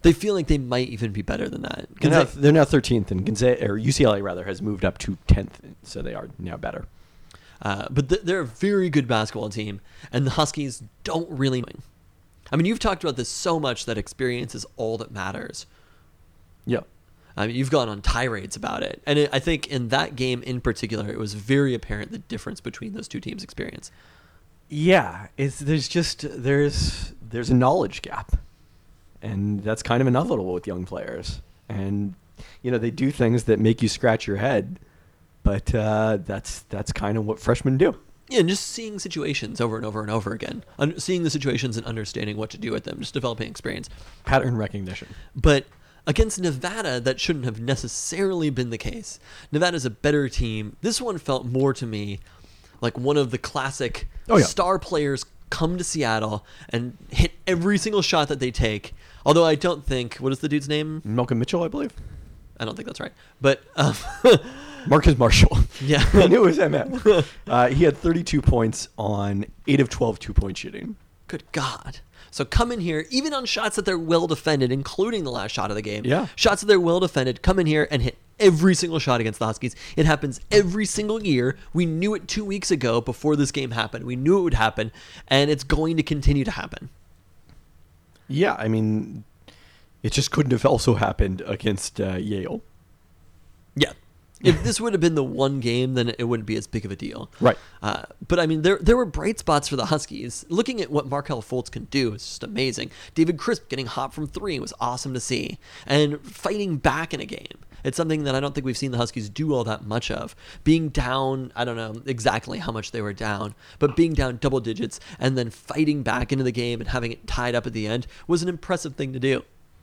They feel like they might even be better than that. They're now, Gonzaga- they're now thirteenth, and Gonzaga, or U C L A rather, has moved up to tenth, so they are now better. Uh, but th- they're a very good basketball team, and the Huskies don't really. I mean, you've talked about this so much that experience is all that matters. Yeah. I mean, you've gone on tirades about it. And it, I think in that game in particular, it was very apparent the difference between those two teams' experience. Yeah, it's there's just there's there's a knowledge gap, and that's kind of inevitable with young players. And you know they do things that make you scratch your head, but uh, that's that's kind of what freshmen do. Yeah, and just seeing situations over and over and over again, Un- seeing the situations and understanding what to do with them, just developing experience. Pattern recognition. But against Nevada, that shouldn't have necessarily been the case. Nevada's a better team. This one felt more to me like one of the classic Oh, yeah. star players come to Seattle and hit every single shot that they take. Although I don't think, what is the dude's name? Malcolm Mitchell, I believe. I don't think that's right. But um, Marcus Marshall. yeah, I knew it was M M. Uh, he had thirty-two points on eight of twelve two-point shooting. good God. So come in here, even on shots that they're well defended, including the last shot of the game. Yeah. Shots that they're well defended, come in here and hit every single shot against the Huskies. It happens every single year. We knew it two weeks ago before this game happened. We knew it would happen, and it's going to continue to happen. Yeah, I mean, it just couldn't have also happened against uh, Yale. Yeah. If this would have been the one game, then it wouldn't be as big of a deal. Right. Uh, but, I mean, there there were bright spots for the Huskies. Looking at what Markelle Fultz can do is just amazing. David Crisp getting hot from three was awesome to see. And fighting back in a game. It's something that I don't think we've seen the Huskies do all that much of. Being down, I don't know exactly how much they were down, but being down double digits and then fighting back into the game and having it tied up at the end was an impressive thing to do.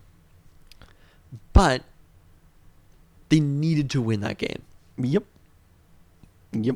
But they needed to win that game. Yep. Yep.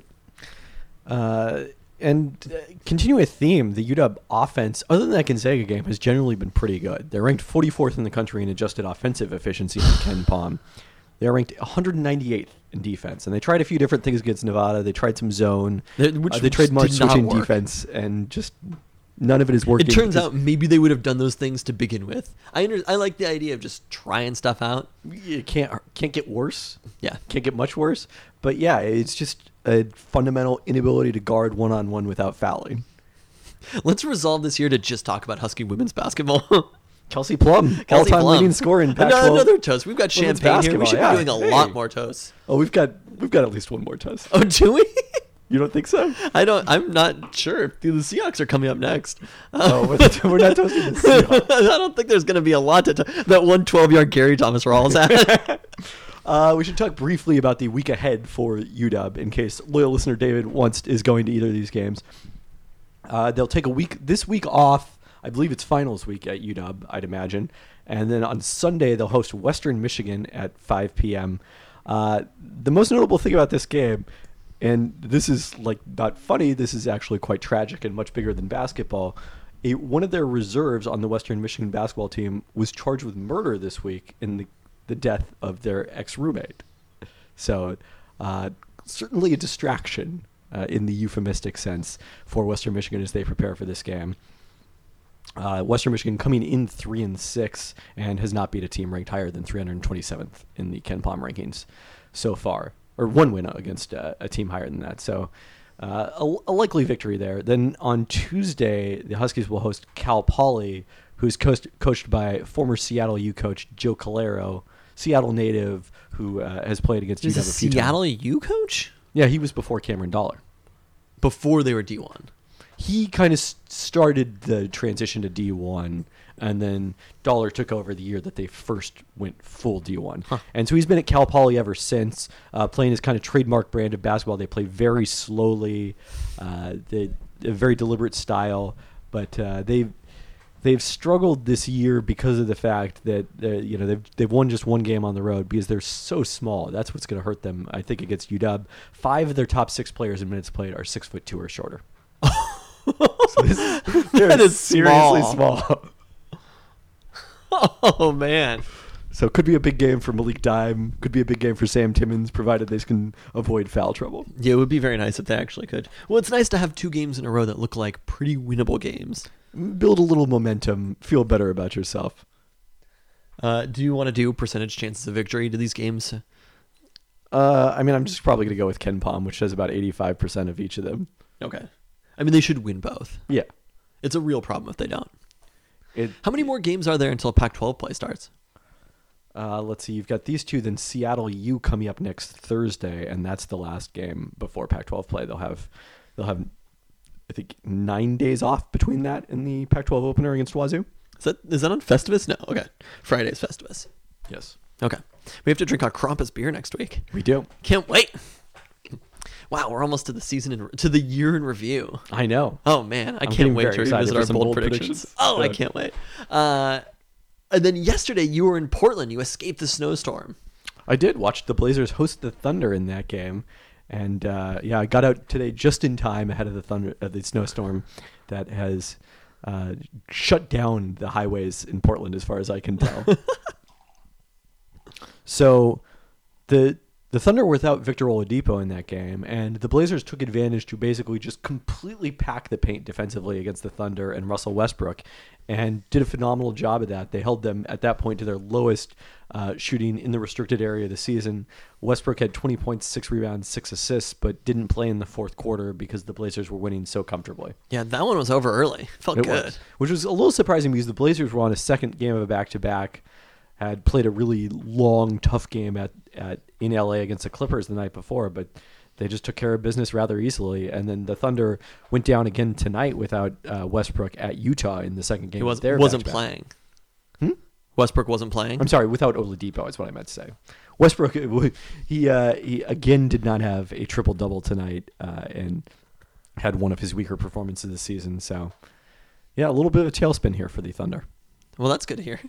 Uh, and uh, continuing a theme, the U W offense, other than that Gonzaga game, has generally been pretty good. They're ranked forty-fourth in the country in adjusted offensive efficiency on Ken Palm. They're ranked one hundred ninety-eighth in defense, and they tried a few different things against Nevada. They tried some zone. They- which uh, they tried did Mark not switching work. defense, and just none of it is working. It turns because out maybe they would have done those things to begin with. I under, I like the idea of just trying stuff out. it can't can't get worse. Yeah. Can't get much worse. But yeah, it's just a fundamental inability to guard one-on-one without fouling. Let's resolve this year to just talk about Husky women's basketball. Kelsey Plum, Kelsey all-time Plum. leading scorer in Pac Ano- twelve. Another toast. We've got women's champagne here. We basketball, should yeah. be doing a Hey. lot more toasts. Oh, we've got we've got at least one more toast. Oh, do we? You don't think so? I don't. I'm not sure. The Seahawks are coming up next. Oh, we're, we're not toasting the Seahawks. I don't think there's going to be a lot to t- that one twelve-yard Gary Thomas Rawls had. Uh, we should talk briefly about the week ahead for U W in case loyal listener David wants is going to either of these games. Uh, they'll take a week this week off. I believe it's finals week at U W, I'd imagine. And then on Sunday, they'll host Western Michigan at five p.m. Uh, the most notable thing about this game, and this is like not funny, this is actually quite tragic and much bigger than basketball. A, one of their reserves on the Western Michigan basketball team was charged with murder this week in the, the death of their ex-roommate. So uh, certainly a distraction uh, in the euphemistic sense for Western Michigan as they prepare for this game. Uh, Western Michigan coming in three and six and has not beat a team ranked higher than three hundred twenty-seventh in the Ken Palm rankings so far, or one win against uh, a team higher than that. So uh, a, a likely victory there. Then on Tuesday, the Huskies will host Cal Poly, who's coached, coached by former Seattle U coach Joe Calero, Seattle native who uh, has played against Is U a W a few times. Seattle U coach Yeah, he was before Cameron Dollar. before they were D one. He kind of started the transition to D one, and then Dollar took over the year that they first went full D one. Huh. And so he's been at Cal Poly ever since, uh, playing his kind of trademark brand of basketball. They play very slowly, uh, they a very deliberate style, but uh, they've they've struggled this year because of the fact that uh, you know they've they've won just one game on the road because they're so small. That's what's going to hurt them, I think, against U W. Five of their top six players in minutes played are six foot two or shorter. So this is, they're That is seriously small. small. Oh man. So it could be a big game for Malik Dime. Could be a big game for Sam Timmons, provided they can avoid foul trouble. Yeah, it would be very nice if they actually could. Well, it's nice to have two games in a row that look like pretty winnable games. Build a little momentum. Feel better about yourself. Uh, do you want to do percentage chances of victory to these games? Uh, I mean, I'm just probably going to go with Ken Palm, which says about eighty-five percent of each of them. Okay. I mean, they should win both. Yeah. It's a real problem if they don't. It, How many more games are there until Pac twelve play starts? Uh, let's see. You've got these two, then Seattle U coming up next Thursday, and that's the last game before Pac twelve play. They'll have, they'll have, I think, nine days off between that and the Pac twelve opener against Wazoo. Is that is that on Festivus? No. Okay. Friday's Festivus. Yes, Okay. We have to drink our Krampus beer next week. we do. Can't wait. Wow, we're almost to the season in, to the year in review. I know. Oh man, I I'm can't getting wait very to excited revisit for our some bold, bold predictions. predictions. Oh, I Good. can't wait. Uh, and then yesterday you were in Portland. You escaped the snowstorm. I did watch the Blazers host the Thunder in that game, and uh, yeah, I got out today just in time ahead of the thunder, uh, the snowstorm that has uh, shut down the highways in Portland, as far as I can tell. So, the the Thunder were without Victor Oladipo in that game, and the Blazers took advantage to basically just completely pack the paint defensively against the Thunder and Russell Westbrook, and did a phenomenal job of that. They held them at that point to their lowest uh, shooting in the restricted area of the season. Westbrook had twenty points, six rebounds, six assists, but didn't play in the fourth quarter because the Blazers were winning so comfortably. Yeah, that one was over early. Felt It good. was, which was a little surprising because the Blazers were on a second game of a back-to-back, had played a really long, tough game at, at in L A against the Clippers the night before, but they just took care of business rather easily. And then the Thunder went down again tonight without uh, Westbrook at Utah in the second game. He was, of their wasn't back-to-back. playing. Hmm? Westbrook wasn't playing. I'm sorry, without Oladipo is what I meant to say. Westbrook, he uh, he again did not have a triple double tonight, uh, and had one of his weaker performances this season. So, yeah, a little bit of a tailspin here for the Thunder. Well, that's good to hear.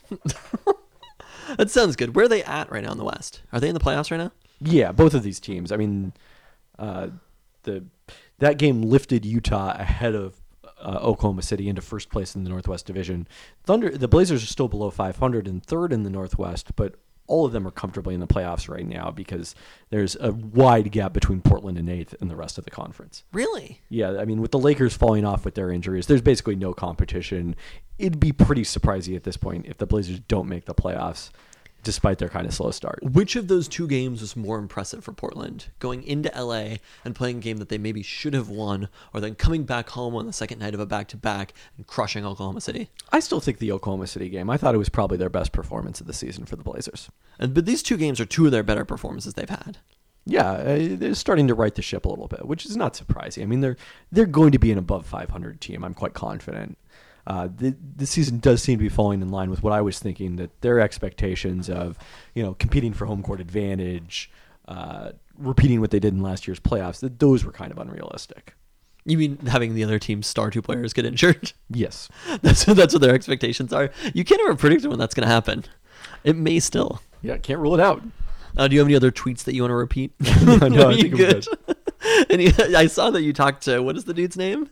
That sounds good. Where are they at right now in the West? Are they in the playoffs right now? Yeah, both of these teams. I mean, uh, the that game lifted Utah ahead of uh, Oklahoma City into first place in the Northwest Division. Thunder, the Blazers are still below five hundred and third in the Northwest, but all of them are comfortably in the playoffs right now because there's a wide gap between Portland and eighth and the rest of the conference. Really? Yeah, I mean, with the Lakers falling off with their injuries, there's basically no competition. It'd be pretty surprising at this point if the Blazers don't make the playoffs, despite their kind of slow start. Which of those two games was more impressive for Portland? Going into L A and playing a game that they maybe should have won, or then coming back home on the second night of a back-to-back and crushing Oklahoma City? I still think the Oklahoma City game, I thought it was probably their best performance of the season for the Blazers. And, but these two games are two of their better performances they've had. Yeah, uh, they're starting to right the ship a little bit, which is not surprising. I mean, they're they're going to be an above five hundred team. I'm quite confident. Uh, the the season does seem to be falling in line with what I was thinking, that their expectations of, you know, competing for home court advantage, uh, repeating what they did in last year's playoffs, that those were kind of unrealistic. You mean having the other team's star two players get injured? Yes. That's that's what their expectations are. You can't ever predict when that's going to happen. It may still. Yeah, can't rule it out. Uh, do you have any other tweets that you want to repeat? no, no, Are I you think I'm good. And you, I saw that you talked to, what is the dude's name?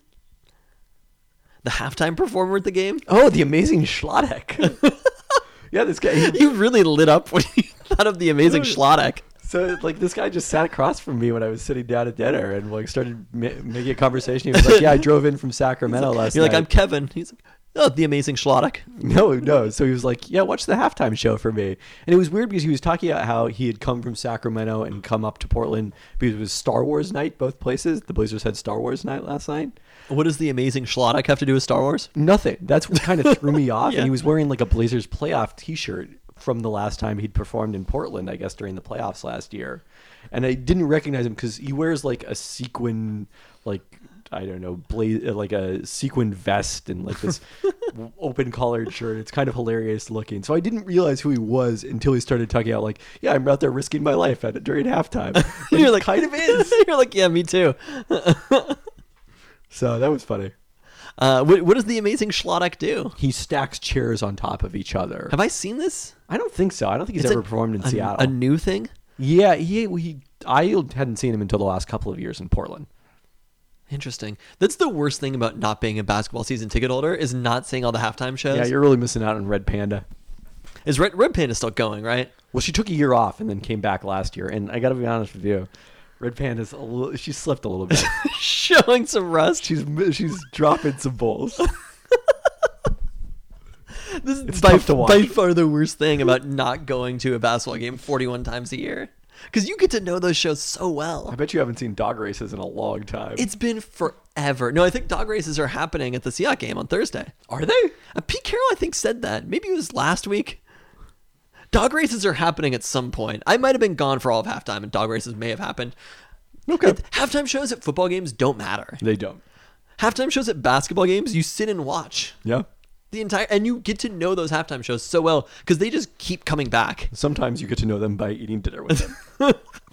The halftime performer at the game? Oh, the amazing Schlottek. Yeah, this guy. He, You really lit up when you thought of the amazing Schlottek. so, like, this guy just sat across from me when I was sitting down at dinner and, like, started ma- making a conversation. He was like, yeah, I drove in from Sacramento last You're night. like, I'm Kevin. He's like, oh, the amazing Schlottek. No, no. So he was like, yeah, watch the halftime show for me. And it was weird because he was talking about how he had come from Sacramento and come up to Portland because it was Star Wars night, both places. The Blazers had Star Wars night last night. What does the amazing Schlottek have to do with Star Wars? Nothing. That's what kind of threw me off. Yeah. And he was wearing like a Blazers playoff t-shirt from the last time he'd performed in Portland, I guess, during the playoffs last year. And I didn't recognize him because he wears like a sequin, like, I don't know, blaze, like a sequin vest and like this open collared shirt. It's kind of hilarious looking. So I didn't realize who he was until he started talking about like, yeah, I'm out there risking my life at it during halftime. And You're he like, kind of is. You're like, yeah, me too. So that was funny. Uh, what, what does the amazing Schlottek do? He stacks chairs on top of each other. Have I seen this? I don't think so. I don't think he's It's ever a- performed in a, Seattle. A new thing? Yeah, he he. I hadn't seen him until the last couple of years in Portland. Interesting. That's the worst thing about not being a basketball season ticket holder is not seeing all the halftime shows. Yeah, you're really missing out on Red Panda. Is Red, Red Panda still going, right? Well, she took a year off and then came back last year. And I got to be honest with you, Red Panda's a little. She slipped a little bit. Showing some rust. she's she's dropping some bowls. This is It's by, tough to watch. by far the worst thing about not going to a basketball game forty-one times a year. Because you get to know those shows so well. I bet you haven't seen dog races in a long time. It's been forever. No, I think dog races are happening at the Seahawks game on Thursday. Are they? Uh, Pete Carroll, I think, said that. Maybe it was last week. Dog races are happening at some point. I might have been gone for all of halftime, and dog races may have happened. Okay. It- halftime shows at football games don't matter. They don't. Halftime shows at basketball games, you sit and watch. Yeah. The entire, and you get to know those halftime shows so well because they just keep coming back. Sometimes you get to know them by eating dinner with them.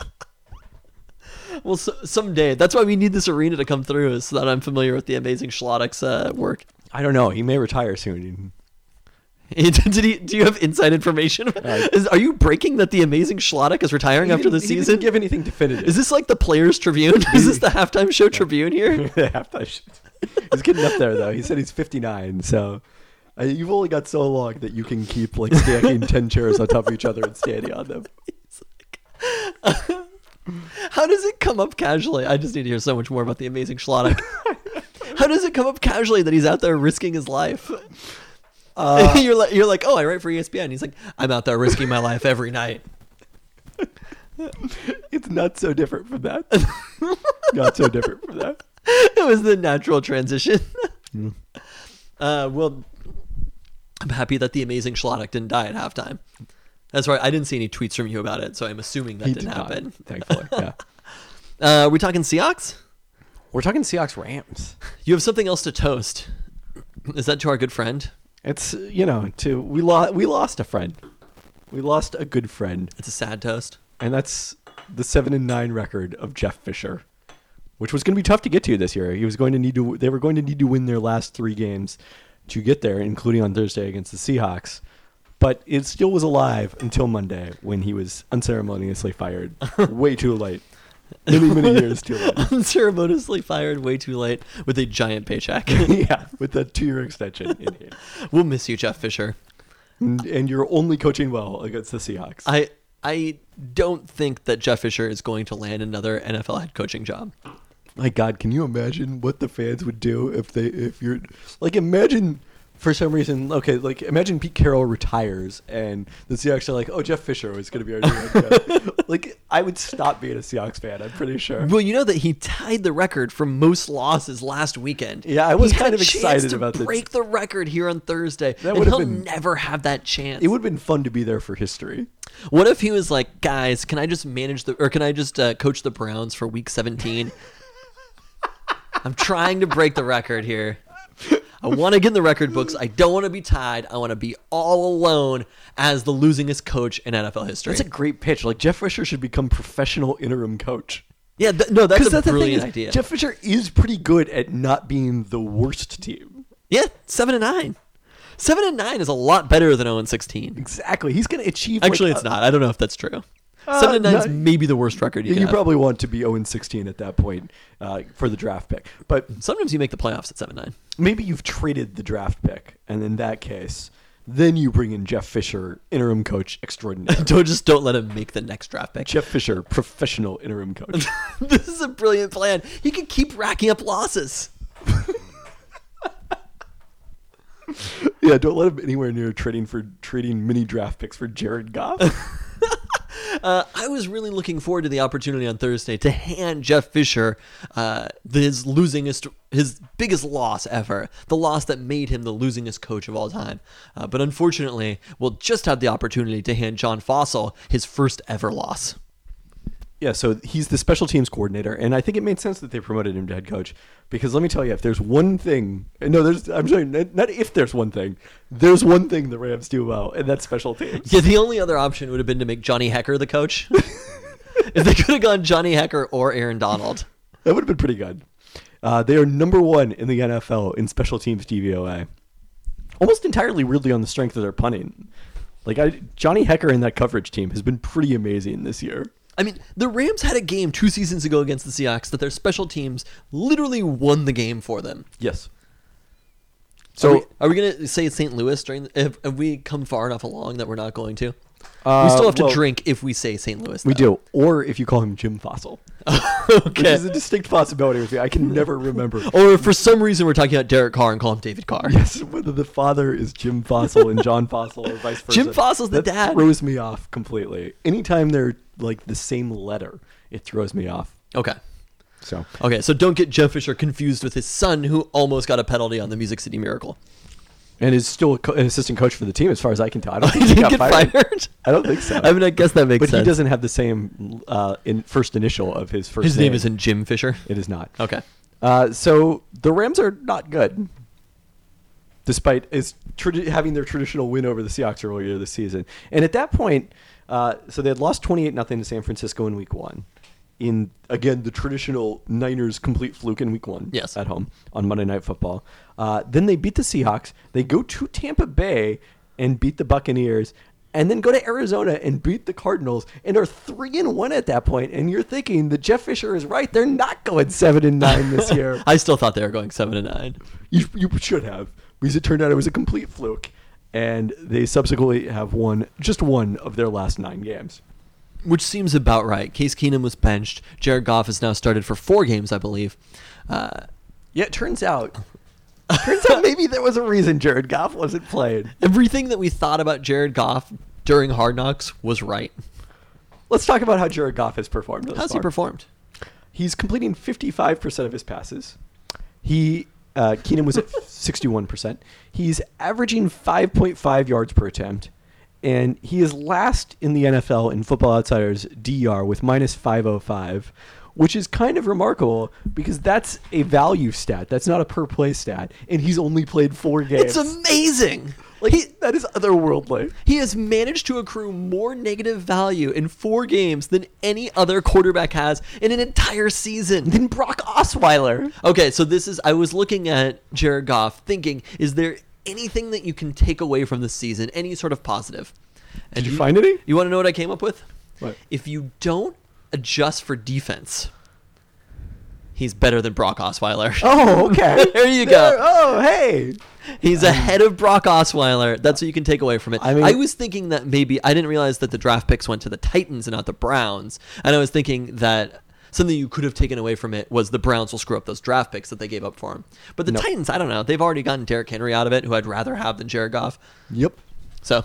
Well, so, someday. That's why we need this arena to come through, is so that I'm familiar with the amazing Schlottich's uh, work. I don't know. He may retire soon. Did he? Do you have inside information? Uh, is, are you breaking that the amazing Schlottich is retiring He after the didn't- he season? didn't give anything definitive. Is this like the Players Tribune? Is this the halftime show Tribune here? Halftime shit. He's getting up there though. He said he's fifty-nine, so uh, you've only got so long that you can keep like stacking ten chairs on top of each other and standing on them. It's like- How does it come up casually? I just need to hear so much more about the amazing Schlottich. How does it come up casually that he's out there risking his life? Uh, you're like, you're like, oh, I write for E S P N. He's like, I'm out there risking my life every night. It's not so different from that. Not so different from that. It was the natural transition. Mm. Uh, well, I'm happy that the amazing Schlottich didn't die at halftime. That's right. I didn't see any tweets from you about it, so I'm assuming that He didn't did not, happen. thankfully. Yeah. Uh, are we talking Seahawks? We're talking Seahawks Rams. You have something else to toast. Is that to our good friend? It's you know to we lost we lost a friend. We lost a good friend, It's a sad toast. and that's the seven and nine record of Jeff Fisher, which was going to be tough to get to this year. He was going to need to. They were going to need to win their last three games to get there, including on Thursday against the Seahawks. But it still was alive until Monday when he was unceremoniously fired. Way too late. Many many years too late. Unceremoniously fired way too late with a giant paycheck. Yeah, with a two-year extension in hand. We'll miss you, Jeff Fisher. And, and you're only coaching well against the Seahawks. I I don't think that Jeff Fisher is going to land another N F L head coaching job. My God, can you imagine what the fans would do if they if you're like imagine for some reason okay like imagine Pete Carroll retires and the Seahawks are like, oh, Jeff Fisher was going to be our new head coach. Like I would stop being a Seahawks fan. I'm pretty sure. Well, you know that he tied the record for most losses last weekend. Yeah, I was He kind had of a chance excited to about this. break the record here on Thursday. That and would have he'll been- never have that chance. It would have been fun to be there for history. What if he was like, guys, can I just manage the or can I just uh, coach the Browns for week seventeen? I'm trying to break the record here. I want to get in the record books. I don't want to be tied. I want to be all alone as the losingest coach in N F L history. That's a great pitch. Like Jeff Fisher should become professional interim coach. yeah, th- no, that's a That's the thing brilliant is, idea. Jeff Fisher is pretty good at not being the worst team. yeah, seven and nine. Seven and nine is a lot better than zero and sixteen. Exactly. He's going to achieve. Actually, like, it's a- not. I don't know if that's true. Uh, Seven and nine is no- maybe the worst record you You, can have. probably want to be zero and sixteen at that point uh, for the draft pick. But Sometimes you make the playoffs at seven nine. maybe you've traded the draft pick, and in that case, then you bring in Jeff Fisher, interim coach extraordinaire. Don't just don't let him make the next draft pick. Jeff Fisher, professional interim coach. This is a brilliant plan. He could keep racking up losses. Yeah, don't let him anywhere near trading for trading mini draft picks for Jared Goff. Uh, I was really looking forward to the opportunity on Thursday to hand Jeff Fisher uh, his losingest, his biggest loss ever, the loss that made him the losingest coach of all time. Uh, but unfortunately, we'll just have the opportunity to hand John Fossil his first ever loss. Yeah, so he's the special teams coordinator, and I think it made sense that they promoted him to head coach because let me tell you, if there's one thing, no, there's, I'm sorry, not not if there's one thing, there's one thing the Rams do well, and that's special teams. Yeah, the only other option would have been to make Johnny Hecker the coach. If they could have gone Johnny Hecker or Aaron Donald. That would have been pretty good. Uh, they are number one in the N F L in special teams D V O A, almost entirely really on the strength of their punting. Like I, Johnny Hecker and that coverage team has been pretty amazing this year. I mean, the Rams had a game two seasons ago against the Seahawks that their special teams literally won the game for them. Yes. So, So are we, we going to say Saint Louis during? The, have, have we come far enough along that we're not going to? Uh, we still have to well, drink if we say Saint Louis. We though. do. Or if you call him Jim Fossil. Which Okay. is a distinct possibility with me. I can never remember. Or if for some reason we're talking about Derek Carr and call him David Carr. Yes, whether the father is Jim Fossil and John Fossil or vice versa. Jim Fossil's the that dad. throws me off completely. Anytime they're like the same letter, it throws me off. Okay. So Okay, so don't get Jeff Fisher confused with his son who almost got a penalty on the Music City Miracle. and is still a co- an assistant coach for the team as far as I can tell. I don't He think he didn't got get fired. fired? I don't think so. I mean, I guess that makes but sense. he doesn't have the same uh, in first initial of his first His name isn't Jim Fisher? It is not. Okay. Uh, so the Rams are not good, despite is tradi- having their traditional win over the Seahawks earlier this season. And at that point, uh, so they had lost twenty-eight nothing to San Francisco in Week One. In again the traditional Niners complete fluke in Week One. Yes. At home on Monday Night Football. Uh, then they beat the Seahawks. They go to Tampa Bay and beat the Buccaneers. And then go to Arizona and beat the Cardinals and are three and one at that point. And you're thinking that Jeff Fisher is right. They're not going seven and nine this year. I still thought they were going seven and nine. You you should have, because it turned out it was a complete fluke, and they subsequently have won just one of their last nine games. Which seems about right. Case Keenum was benched. Jared Goff has now started for four games, I believe. Uh, Yeah, it turns out, turns out maybe there was a reason Jared Goff wasn't playing. everything that we thought about Jared Goff during Hard Knocks was right. Let's talk about how Jared Goff has performed. thus How's he far. performed? He's completing fifty-five percent of his passes. He uh, Keenum was at sixty-one percent. He's averaging five point five yards per attempt, and he is last in the N F L in Football Outsiders D R with minus five oh five, which is kind of remarkable because that's a value stat. That's not a per play stat, and he's only played four games. It's amazing. like he, that is otherworldly. he has managed to accrue more negative value in four games than any other quarterback has in an entire season. Then Brock Osweiler. Okay, so this is, I was looking at Jared Goff thinking, is there anything that you can take away from this season? Any sort of positive? And Did you find any? You want to know what I came up with? What? If you don't adjust for defense, he's better than Brock Osweiler. Oh, okay. There you go. There- Oh, hey. He's ahead of Brock Osweiler. That's what you can take away from it. I I, mean- was thinking that maybe I didn't realize that the draft picks went to the Titans and not the Browns. And I was thinking that something you could have taken away from it was the Browns will screw up those draft picks that they gave up for him. But the No. Titans, I don't know. They've already gotten Derrick Henry out of it, who I'd rather have than Jared Goff. Yep. So,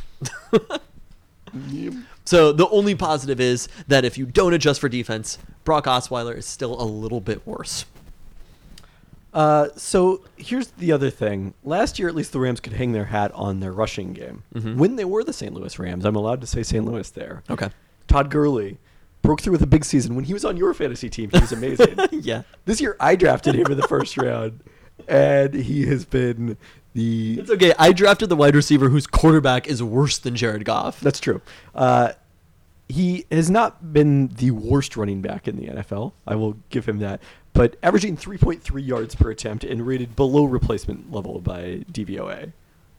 Yep. so the only positive is that if you don't adjust for defense, Brock Osweiler is still a little bit worse. Uh, so here's the other thing. Last year, at least the Rams could hang their hat on their rushing game. Mhm. When they were the Saint Louis Rams, I'm allowed to say Saint Louis there. Okay. Todd Gurley broke through with a big season. When he was on your fantasy team, he was amazing. Yeah. This year, I drafted him in the first round, and he has been the... It's okay. I drafted the wide receiver whose quarterback is worse than Jared Goff. That's true. Uh, he has not been the worst running back in the N F L. I will give him that. But averaging three point three yards per attempt and rated below replacement level by D V O A.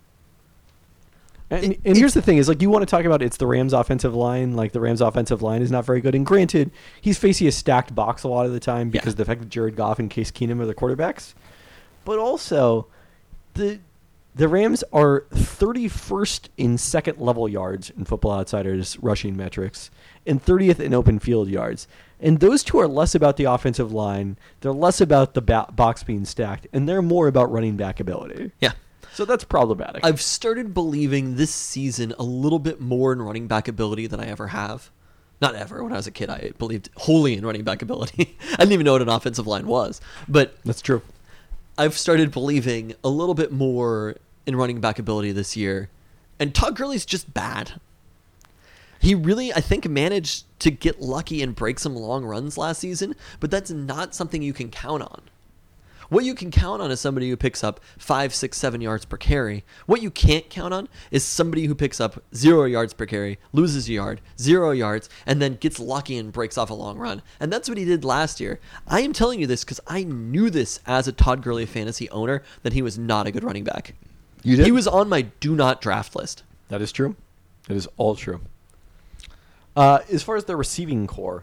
And, It- and here's the thing: is like you want to talk about it's the Rams' offensive line. Like the Rams' offensive line is not very good. And granted, he's facing a stacked box a lot of the time because Yeah. of the fact that Jared Goff and Case Keenum are the quarterbacks. But also, the the Rams are thirty-first in second level yards in Football Outsiders rushing metrics and thirtieth in open field yards. And those two are less about the offensive line. They're less about the ba- box being stacked, and they're more about running back ability. Yeah. So that's problematic. I've started believing this season a little bit more in running back ability than I ever have. Not ever. When I was a kid, I believed wholly in running back ability. I didn't even know what an offensive line was. But That's true. I've started believing a little bit more in running back ability this year. And Todd Gurley's just bad. He really, I think, managed to get lucky and break some long runs last season, but that's not something you can count on. What you can count on is somebody who picks up five, six, seven yards per carry. What you can't count on is somebody who picks up zero yards per carry, loses a yard, zero yards, and then gets lucky and breaks off a long run. And that's what he did last year. I am telling you this because I knew this as a Todd Gurley fantasy owner that he was not a good running back. You did? He was on my do not draft list. That is true. That is all true. Uh, as far as their receiving core,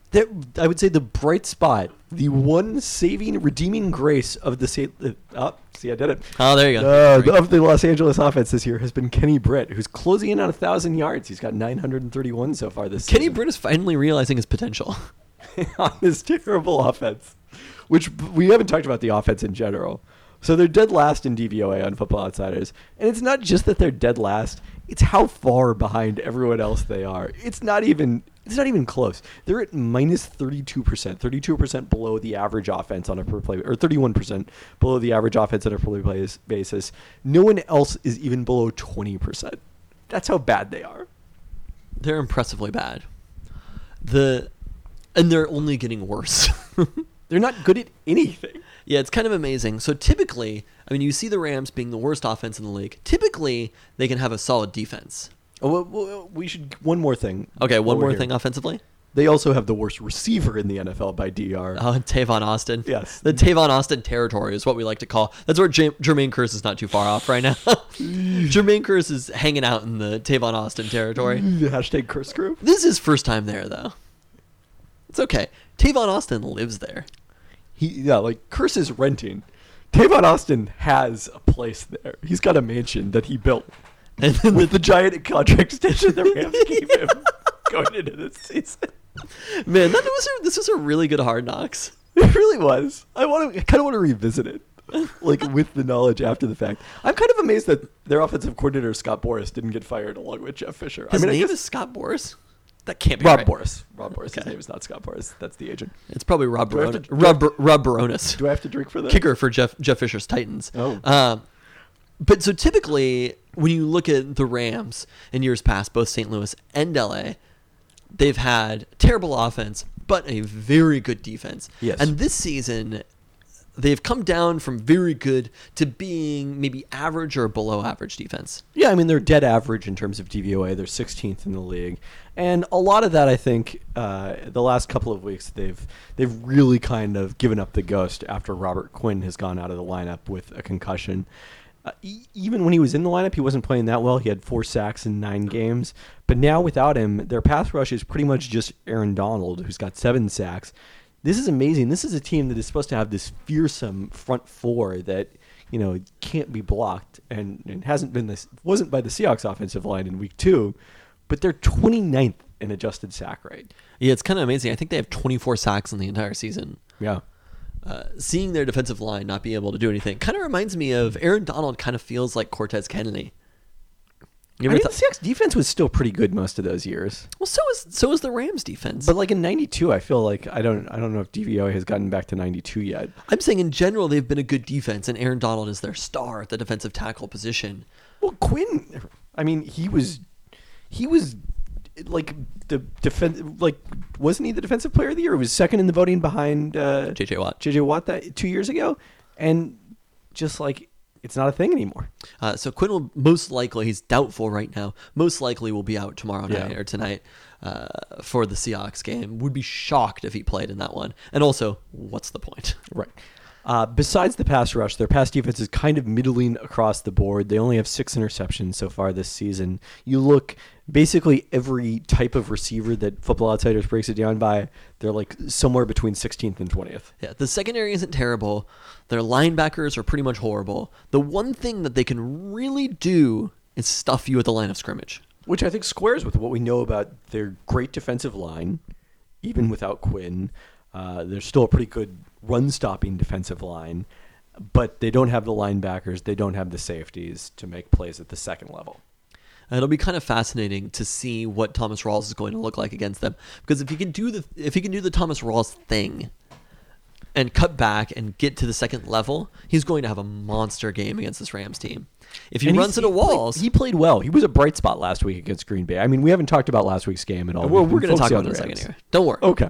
That, I would say the bright spot, the one saving, redeeming grace of the Saint. Uh, oh, see, I did it. Oh, there you go. Uh, the- of the Los Angeles offense this year has been Kenny Britt, who's closing in on a thousand yards. He's got nine hundred thirty-one so far this Kenny season. Britt is finally realizing his potential. on this terrible offense, which we haven't talked about the offense in general. So they're dead last in D V O A on Football Outsiders. And it's not just that they're dead last, it's how far behind everyone else they are. It's not even it's not even close. They're at minus thirty-two percent, thirty-two percent below the average offense on a per play, or thirty-one percent below the average offense on a per play basis. No one else is even below twenty percent. That's how bad they are. They're impressively bad. The and they're only getting worse. They're not good at anything. Yeah, it's kind of amazing. So typically, I mean, you see the Rams being the worst offense in the league. Typically, they can have a solid defense. Oh, well, well, we should one more thing. Okay, one while we're more here. thing offensively. They also have the worst receiver in the N F L by D R. Oh, Tavon Austin. Yes. The Tavon Austin territory is what we like to call. That's where J- Jermaine Kearse is not too far off right now. Jermaine Kearse is hanging out in the Tavon Austin territory. Hashtag curse group. This is his first time there, though. It's okay. Tavon Austin lives there. He yeah, like Curse is renting. Tavon Austin has a place there. He's got a mansion that he built And then with the giant contract extension the Rams gave him going into this season. Man, that was a, this was a really good Hard Knocks. It really was. I want to. I kind of want to revisit it, like with the knowledge after the fact. I'm kind of amazed that their offensive coordinator Scott Boras didn't get fired along with Jeff Fisher. His I mean, I name guess is Scott Boras. That can't be Rob right. Boras. Rob Boras. His Okay. name is not Scott Boras. That's the agent. It's probably Rob Do I have Baronis. to- Rob, Rob Baronis. Do I have to drink for that? Kicker for Jeff Jeff Fisher's Titans. Oh. Um, but so typically, when you look at the Rams in years past, both Saint Louis and L A, they've had terrible offense, but a very good defense. Yes. And this season, they've come down from very good to being maybe average or below average defense. Yeah, I mean, they're dead average in terms of D V O A. They're sixteenth in the league. And a lot of that, I think, uh, the last couple of weeks, they've they've really kind of given up the ghost after Robert Quinn has gone out of the lineup with a concussion. Uh, e- even when he was in the lineup, he wasn't playing that well. He had four sacks in nine games. But now without him, their pass rush is pretty much just Aaron Donald, who's got seven sacks. This is amazing. This is a team that is supposed to have this fearsome front four that, you know, can't be blocked, and, and hasn't been this wasn't by the Seahawks offensive line in week two, but they're twenty-ninth in adjusted sack rate. Yeah, it's kind of amazing. I think they have twenty-four sacks in the entire season. Yeah. Uh, seeing their defensive line not be able to do anything kind of reminds me of Aaron Donald. Kind of feels like Cortez Kennedy. You I ever mean, thought- the Seahawks defense was still pretty good most of those years. well, so is so is the Rams defense. But like in ninety-two, I feel like I don't I don't know if D V O A has gotten back to ninety-two yet. I'm saying in general they've been a good defense, and Aaron Donald is their star at the defensive tackle position. Well, Quinn, I mean, he was he was like the defense like wasn't he the defensive player of the year? He was second in the voting behind uh, J J Watt. J J Watt that two years ago, and just like it's not a thing anymore. Uh, so Quinn will most likely, he's doubtful right now, most likely will be out tomorrow Yeah. night or tonight uh, for the Seahawks game. Would be shocked if he played in that one. And also, what's the point? Right. Uh, besides the pass rush, their pass defense is kind of middling across the board. They only have six interceptions so far this season. You look basically every type of receiver that Football Outsiders breaks it down by, they're like somewhere between sixteenth and twentieth. Yeah, the secondary isn't terrible. Their linebackers are pretty much horrible. The one thing that they can really do is stuff you at the line of scrimmage. Which I think squares with what we know about their great defensive line, even without Quinn. Uh, they're still a pretty good run-stopping defensive line, but they don't have the linebackers, they don't have the safeties to make plays at the second level. It'll be kind of fascinating to see what Thomas Rawls is going to look like against them, because if he can do the if he can do the Thomas Rawls thing and cut back and get to the second level, he's going to have a monster game against this Rams team. If he And runs he's- into he played- walls, he played well. He was a bright spot last week against Green Bay. I mean, we haven't talked about last week's game at all. well, We've we're been going to talk focusing about on it in a the second Rams. here. Don't worry. Okay.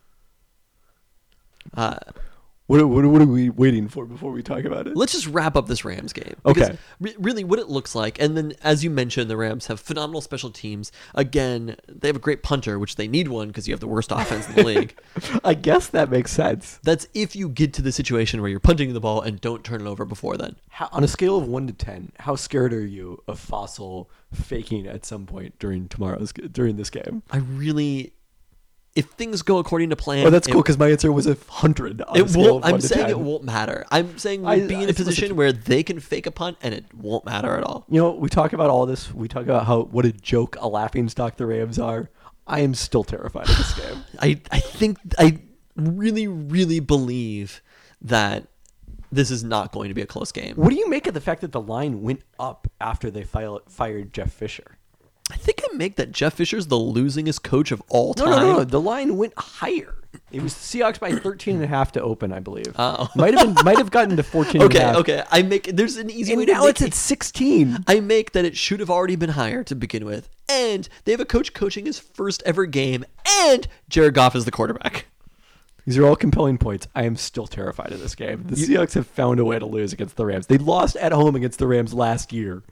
Uh, What, what, what are we waiting for before we talk about it? Let's just wrap up this Rams game. Okay. Re- really, what it looks like, and then as you mentioned, the Rams have phenomenal special teams. Again, they have a great punter, which they need one because you have the worst offense in the league. I guess that makes sense. That's if you get to the situation where you're punting the ball and don't turn it over before then. How, on a scale of one to ten, how scared are you of Fossil faking at some point during tomorrow's during this game? I really, if things go according to plan, Oh, that's it- cool because my answer was a hundred. It won't. I'm saying it won't matter. I'm saying we'll I- be in I a suppose position it- where they can fake a punt and it won't matter at all. You know, we talk about all this. We talk about how what a joke, a laughing stock the Rams are. I am still terrified of this game. I, I think I really, really believe that this is not going to be a close game. What do you make of the fact that the line went up after they file, fired Jeff Fisher? I think I make that Jeff Fisher's the losingest coach of all No, time. no, no. The line went higher. It was the Seahawks by thirteen and a half to open, I believe. Oh. Might have been, might have gotten to fourteen and a Okay, half. okay. I make there's an easy way And to now make it's it. at sixteen. I make that it should have already been higher to begin with, and they have a coach coaching his first ever game, and Jared Goff is the quarterback. These are all compelling points. I am still terrified of this game. The Seahawks have found a way to lose against the Rams. They lost at home against the Rams last year.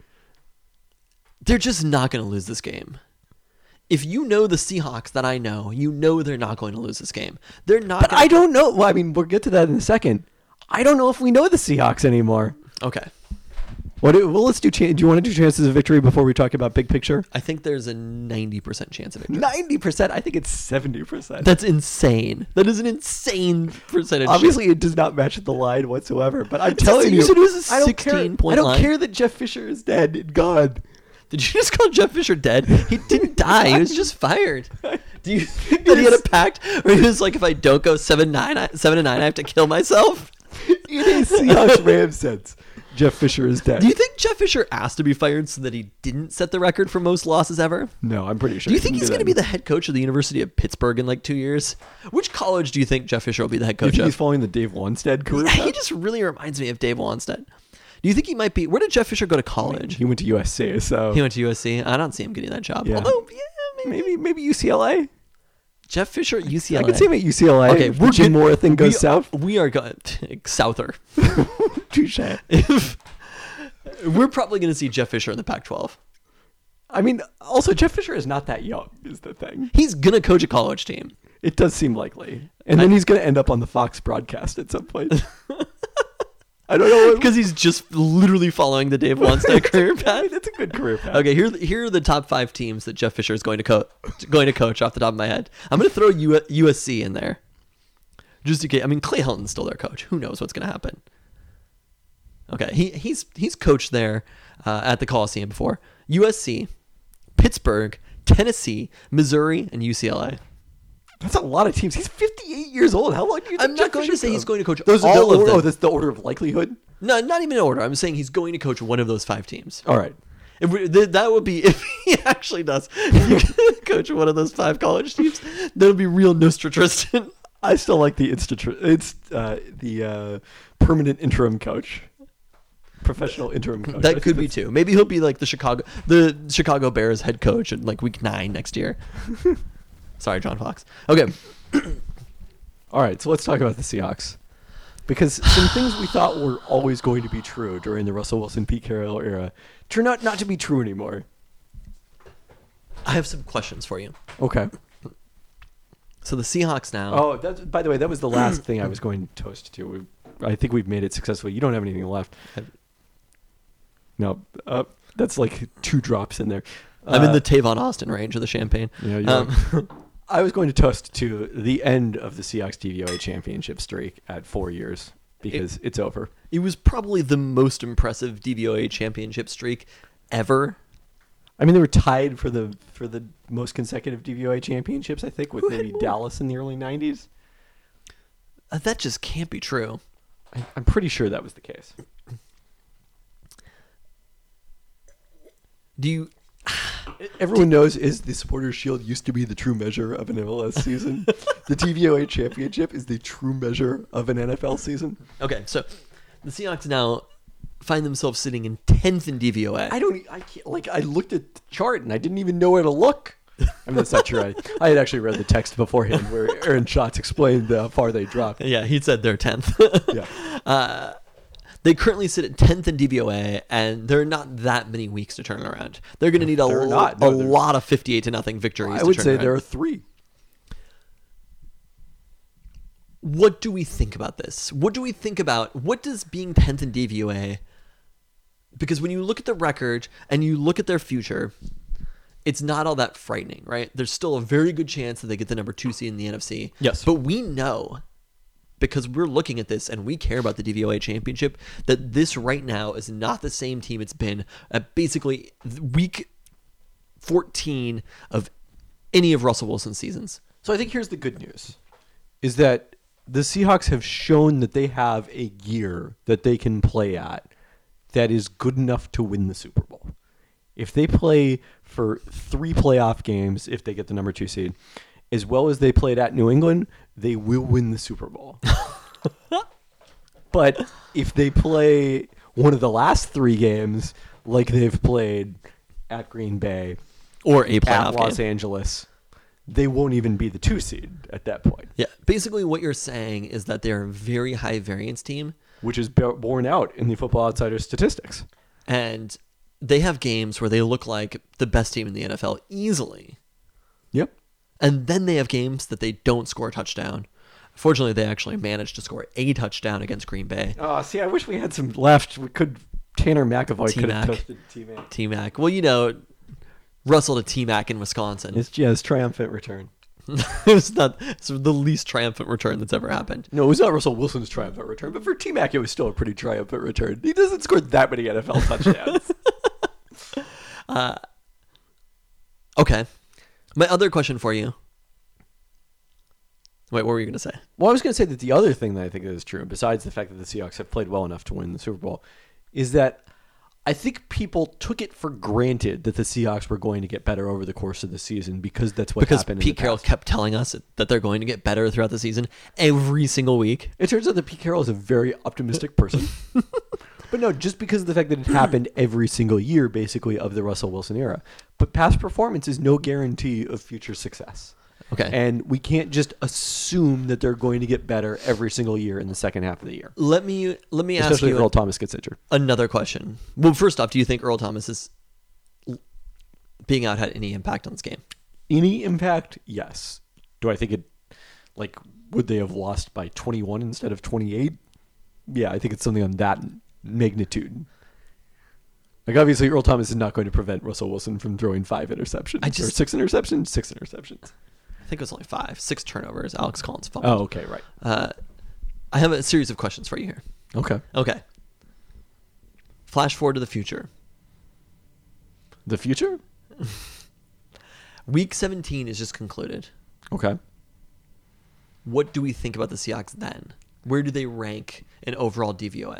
They're just not going to lose this game. If you know the Seahawks that I know, you know they're not going to lose this game. They're not. But gonna... I don't know. Well, I mean, we'll get to that in a second. I don't know if we know the Seahawks anymore. Okay. What? Do, well, let's do. Cha- do you want to do chances of victory before we talk about big picture? I think there's a ninety percent chance of victory. Ninety percent. I think it's seventy percent. That's insane. That is an insane percentage. Obviously, it does not match the line whatsoever. But I'm It's a- telling you you, said it was a I don't care. sixteen point I don't line. care that Jeff Fisher is dead and gone. Did you just call Jeff Fisher dead? He didn't die. He was just fired. Do you think that he had a pact where he was like, if I don't go seven nine, I, seven and nine, I have to kill myself? In a Seahawks Rams sense, Jeff Fisher is dead. Do you think Jeff Fisher asked to be fired so that he didn't set the record for most losses ever? No, I'm pretty sure. Do you he think didn't he's do going to that. be the head coach of the University of Pittsburgh in like two years? Which college do you think Jeff Fisher will be the head Do you coach think of? he's following the Dave Wanstead career? Yeah, he path? just really reminds me of Dave Wanstead. Do you think he might be? Where did Jeff Fisher go to college? He went to U S C, so He went to U S C. I don't see him getting that job. Yeah. Although, yeah, maybe. maybe maybe U C L A. Jeff Fisher at U C L A. I could see him at U C L A. Okay, if we're the Jim good- Mora thing goes we, south. We are going souther. Touche. If we're probably going to see Jeff Fisher in the Pac twelve. I mean, also Jeff Fisher is not that young. Is the thing. He's going to coach a college team. It does seem likely, and then he's going to end up on the Fox broadcast at some point. I don't know Because he's just literally following the Dave Wanstead career path. That's a good career path. Okay, here here are the top five teams that Jeff Fisher is going to co- going to coach off the top of my head. I'm going to throw U- USC in there, just in case. I mean, Clay Helton's still their coach. Who knows what's going to happen? Okay, he he's he's coached there uh, at the Coliseum before. U S C, Pittsburgh, Tennessee, Missouri, and U C L A. That's a lot of teams. He's fifty-eight years old. How long do you think I'm not Jeff going Fisher to say go? he's going to coach Those are all the of order, them. Oh, that's the order of likelihood. No, not even in order. I'm saying he's going to coach one of those five teams. All right. If we, th- that would be if he actually does. If you can coach one of those five college teams, that'll be real Nostra Tristan. I still like the insta. It's uh, the uh, permanent interim coach, professional interim coach. I That think could be that's- too. Maybe he'll be like the Chicago the Chicago Bears head coach in like week nine next year. Sorry, John Fox. Okay. All right, so let's talk about the Seahawks. Because some things we thought were always going to be true during the Russell Wilson, Pete Carroll era turn out not to be true anymore. I have some questions for you. Okay. So the Seahawks now. Oh, that's, by the way, that was the last thing I was going to toast to. We, I think we've made it successfully. You don't have anything left. No, uh, that's like two drops in there. I'm in Uh, the Tavon Austin range of the champagne. Yeah, you're Um, I was going to toast to the end of the Seahawks D V O A championship streak at four years because it's over. It was probably the most impressive D V O A championship streak ever. I mean, they were tied for the for the most consecutive D V O A championships, I think, with Who had maybe more? Dallas in the early nineties. Uh, That just can't be true. I, I'm pretty sure that was the case. Do you? Everyone knows is the Supporters Shield used to be the true measure of an M L S season. The D V O A championship is the true measure of an N F L season. Okay, so the Seahawks now find themselves sitting in tenth in D V O A. I don't. e- I can't. Like I looked at the chart and I didn't even know where to look. I mean, that's not true. I, I had actually read the text beforehand where Aaron Schatz explained how far they dropped. Yeah, he said they're tenth. Yeah. Uh, they currently sit at tenth in D V O A, and there are not that many weeks to turn it around. They're going to need a, They're lo- not. No, a they're- lot of fifty-eight to nothing victories. I to would turn say it around. there are three. What do we think about this? What do we think about what does being tenth in D V O A? Because when you look at the record and you look at their future, it's not all that frightening, right? There's still a very good chance that they get the number two seed in the N F C. Yes. But we know, because we're looking at this and we care about the D V O A championship, that this right now is not the same team it's been at basically week fourteen of any of Russell Wilson's seasons. So I think here's the good news, is that the Seahawks have shown that they have a gear that they can play at that is good enough to win the Super Bowl. If they play for three playoff games, if they get the number two seed, as well as they played at New England, they will win the Super Bowl. But if they play one of the last three games like they've played at Green Bay Or a at playoff Los game. Angeles, they won't even be the two seed at that point, Yeah, basically what you're saying is that they're a very high variance team, which is b- borne out in the Football Outsider statistics. and they have games where they look like the best team in the N F L easily. Yep. And then they have games that they don't score a touchdown. Fortunately, they actually managed to score a touchdown against Green Bay. Oh, see, I wish we had some left. We could. Tanner McAvoy could have T-Mac. toasted T-Mac. T-Mac. Well, you know, Russell to T-Mac in Wisconsin. It's yeah, his triumphant return. It's not it's the least triumphant return that's ever happened. No, it was not Russell Wilson's triumphant return, but for T-Mac, it was still a pretty triumphant return. He doesn't score that many N F L touchdowns. Okay. My other question for you. Wait, what were you going to say? Well, I was going to say that the other thing that I think is true, besides the fact that the Seahawks have played well enough to win the Super Bowl, is that I think people took it for granted that the Seahawks were going to get better over the course of the season because that's what Because happened. Pete in the Carroll past. kept telling us that they're going to get better throughout the season every single week. It turns out that Pete Carroll is a very optimistic person. But no, just because of the fact that it happened every single year, basically, of the Russell Wilson era. But past performance is no guarantee of future success. Okay. And we can't just assume that they're going to get better every single year in the second half of the year. Let me let me ask Especially you if Earl Thomas gets injured. another question. Well, first off, do you think Earl Thomas is being out had any impact on this game? Any impact? Yes. Do I think it, like, would they have lost by twenty-one instead of twenty-eight? Yeah, I think it's something on that magnitude. Like, obviously, Earl Thomas is not going to prevent Russell Wilson from throwing five interceptions. I or just- six interceptions? Six interceptions. I think it was only five, six turnovers. Alex Collins fumbled. Oh, okay, right. Uh, I have a series of questions for you here. Okay. Okay. Flash forward to the future. The future? Week seventeen is just concluded. Okay. What do we think about the Seahawks then? Where do they rank in overall D V O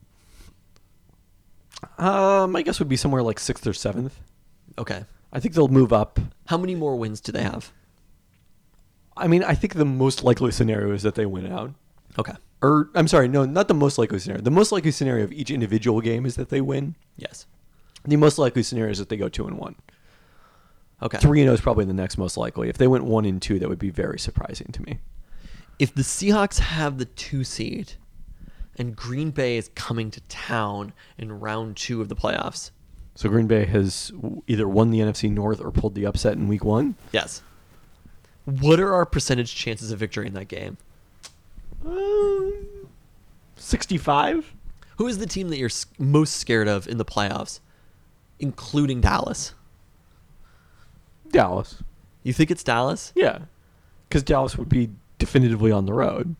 A? Um, my guess would be somewhere like sixth or seventh. Okay. I think they'll move up. How many more wins do they have? I mean, I think the most likely scenario is that they win out. Okay. Or, I'm sorry, no, not the most likely scenario. The most likely scenario of each individual game is that they win. Yes. The most likely scenario is that they go two and one. Okay. Three and zero is probably the next most likely. If they went one and two, that would be very surprising to me. If the Seahawks have the two seed and Green Bay is coming to town in round two of the playoffs. So Green Bay has w- either won the N F C North or pulled the upset in week one. Yes. What are our percentage chances of victory in that game? Um, sixty-five. Who is the team that you're s- most scared of in the playoffs, including Dallas? Dallas. You think it's Dallas? Yeah, because Dallas would be definitively on the road.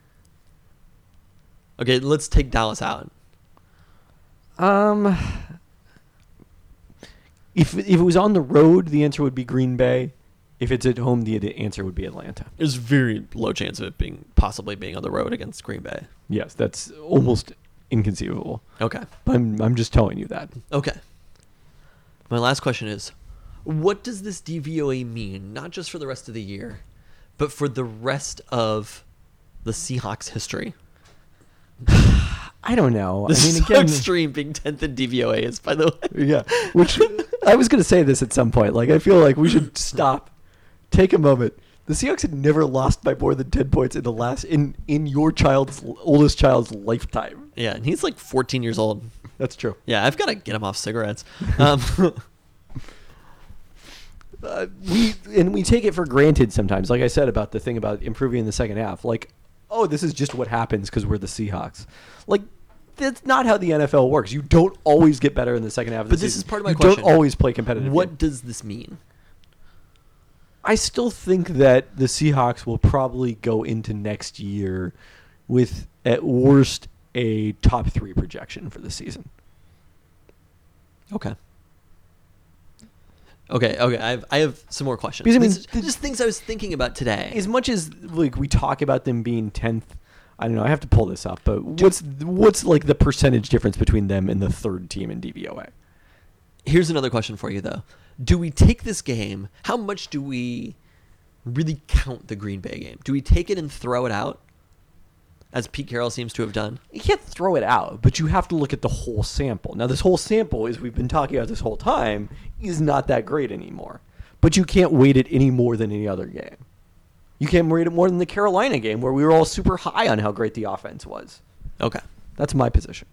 Okay, let's take Dallas out. Um, if if it was on the road, the answer would be Green Bay. If it's at home, the, the answer would be Atlanta. There's very low chance of it being possibly being on the road against Green Bay. Yes, that's almost inconceivable. Okay. I'm I'm just telling you that. Okay. My last question is, what does this D V O A mean, not just for the rest of the year, but for the rest of the Seahawks history? I don't know. This I mean, is so again, extreme being tenth in D V O A is, by the way. yeah. Which I was going to say this at some point. Like, I feel like we should stop, take a moment. The Seahawks had never lost by more than ten points in the last in in your child's oldest child's lifetime. Yeah, and he's like fourteen years old. That's true. Yeah, I've got to get him off cigarettes. Um, Uh, we and we take it for granted sometimes. Like I said about the thing about improving in the second half. Like, oh, this is just what happens because we're the Seahawks. Like, that's not how the N F L works. You don't always get better in the second half of the But this season. is part of my you question. don't always play competitive. What games. does this mean? I still think that the Seahawks will probably go into next year with, at worst, a top three projection for the season. Okay. Okay, okay. I have I have some more questions. Because, I mean, This is the- just things I was thinking about today. As much as like we talk about them being tenth, I don't know. I have to pull this up, but what's what's like the percentage difference between them and the third team in D V O A? Here's another question for you, though. Do we take this game? How much do we really count the Green Bay game? Do we take it and throw it out, as Pete Carroll seems to have done? You can't throw it out, but you have to look at the whole sample. Now, this whole sample, as we've been talking about this whole time, is not that great anymore. But you can't weight it any more than any other game. You can't weight it more than the Carolina game, where we were all super high on how great the offense was. Okay. That's my position.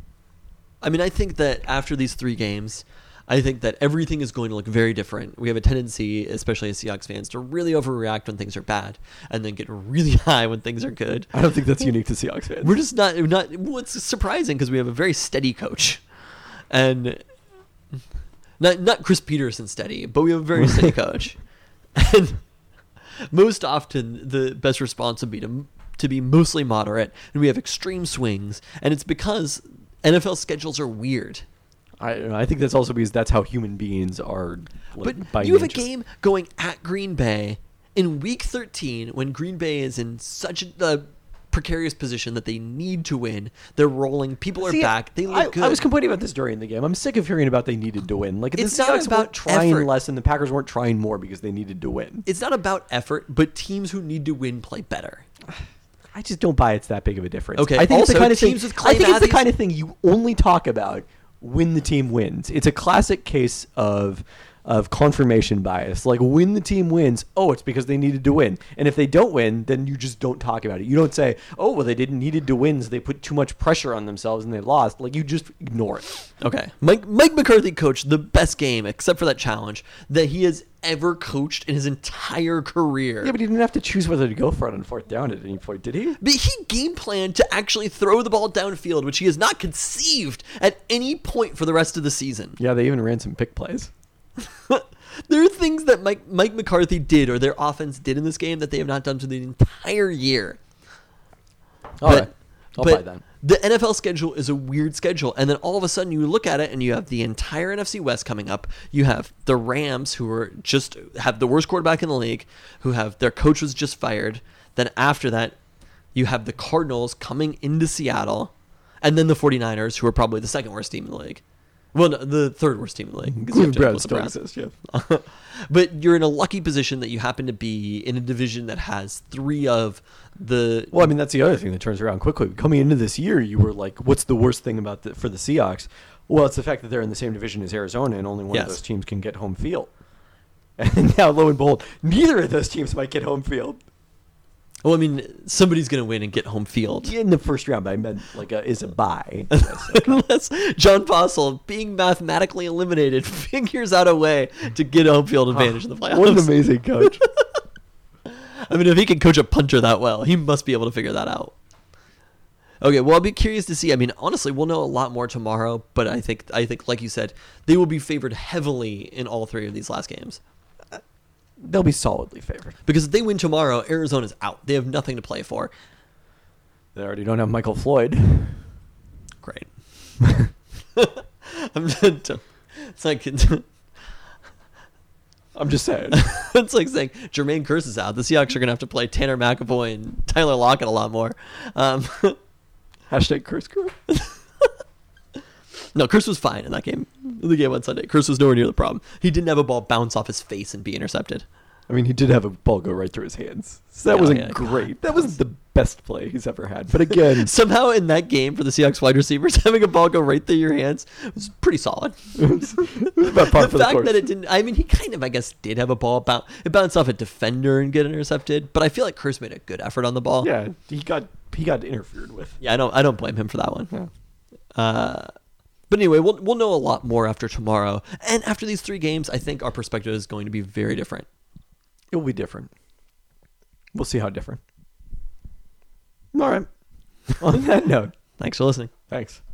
I mean, I think that after these three games, I think that everything is going to look very different. We have a tendency, especially as Seahawks fans, to really overreact when things are bad and then get really high when things are good. I don't think that's unique to Seahawks fans. We're just not not. Well, it's surprising because we have a very steady coach, and not not Chris Peterson steady, but we have a very steady coach, and most often the best response would be to to be mostly moderate, and we have extreme swings, and it's because N F L schedules are weird. I don't know, I think that's also because that's how human beings are. Like, But by you have a nature. game going at Green Bay in Week thirteen when Green Bay is in such a precarious position that they need to win. They're rolling. People are See, back. They look I, good. I was complaining about this during the game. I'm sick of hearing about they needed to win. Like the It's not Seahawks about weren't trying effort. less, and the Packers weren't trying more because they needed to win. It's not about effort, but teams who need to win play better. I just don't buy it's that big of a difference. Okay, I think it's also, the kind of teams thing. with Clay I think it's the Matthews- kind of thing you only talk about when the team wins. It's a classic case of of confirmation bias. Like when the team wins, oh, it's because they needed to win. And if they don't win, then you just don't talk about it. You don't say, oh, well, they didn't needed to win, so they put too much pressure on themselves and they lost. Like you just ignore it. Okay. Mike Mike McCarthy coached the best game, except for that challenge, that he has ever coached in his entire career. Yeah, but he didn't have to choose whether to go for it on fourth down at any point, did he? But he game planned to actually throw the ball downfield, which he has not conceived at any point for the rest of the season. Yeah, they even ran some pick plays. There are things that Mike Mike McCarthy did or their offense did in this game that they have not done for the entire year. All but right. I'll but buy that. the N F L schedule is a weird schedule, and then all of a sudden you look at it and you have the entire N F C West coming up. You have the Rams, who are just have the worst quarterback in the league, who have their coach was just fired. Then after that, you have the Cardinals coming into Seattle, and then the 49ers, who are probably the second worst team in the league. Well, no, the third worst team in the league. 'cause you have Cleveland to Browns include still the exist, yeah. But you're in a lucky position that you happen to be in a division that has three of the. Well, I mean, that's the other thing that turns around quickly. Coming into this year, you were like, what's the worst thing about the, for the Seahawks? Well, it's the fact that they're in the same division as Arizona, and only one Yes. of those teams can get home field. And now, lo and behold, neither of those teams might get home field Well, I mean, somebody's going to win and get home field. in the first round, but I meant like a, is a bye. Unless John Fossil, being mathematically eliminated, figures out a way to get home field advantage in the playoffs. What an amazing coach. I mean, if he can coach a punter that well, he must be able to figure that out. Okay, well, I'll be curious to see. I mean, honestly, we'll know a lot more tomorrow, but I think, I think, like you said, they will be favored heavily in all three of these last games. They'll be solidly favored. Because if they win tomorrow, Arizona's out. They have nothing to play for. They already don't have Michael Floyd. Great. I'm just, it's like I'm just saying. it's like saying Jermaine Kearse is out. The Seahawks are going to have to play Tanner McAvoy and Tyler Lockett a lot more. Um, Hashtag curse crew. no, Kearse was fine in that game. The game on Sunday. Kearse was nowhere near the problem. He didn't have a ball bounce off his face and be intercepted. I mean, he did have a ball go right through his hands. So that Yeah, wasn't yeah, great. That was the best play he's ever had. But again, Somehow in that game for the Seahawks wide receivers, having a ball go right through your hands was pretty solid. it was, it was about par The for the fact course. that it didn't, I mean, he kind of, I guess, did have a ball bounce. It bounced off a defender and get intercepted, but I feel like Kearse made a good effort on the ball. Yeah, he got he got interfered with. Yeah, I don't, I don't blame him for that one. Yeah. Uh, but anyway, we'll we'll know a lot more after tomorrow, and after these three games, I think our perspective is going to be very different. It will be different. We'll see how different. All right. On that note. Thanks for listening. Thanks.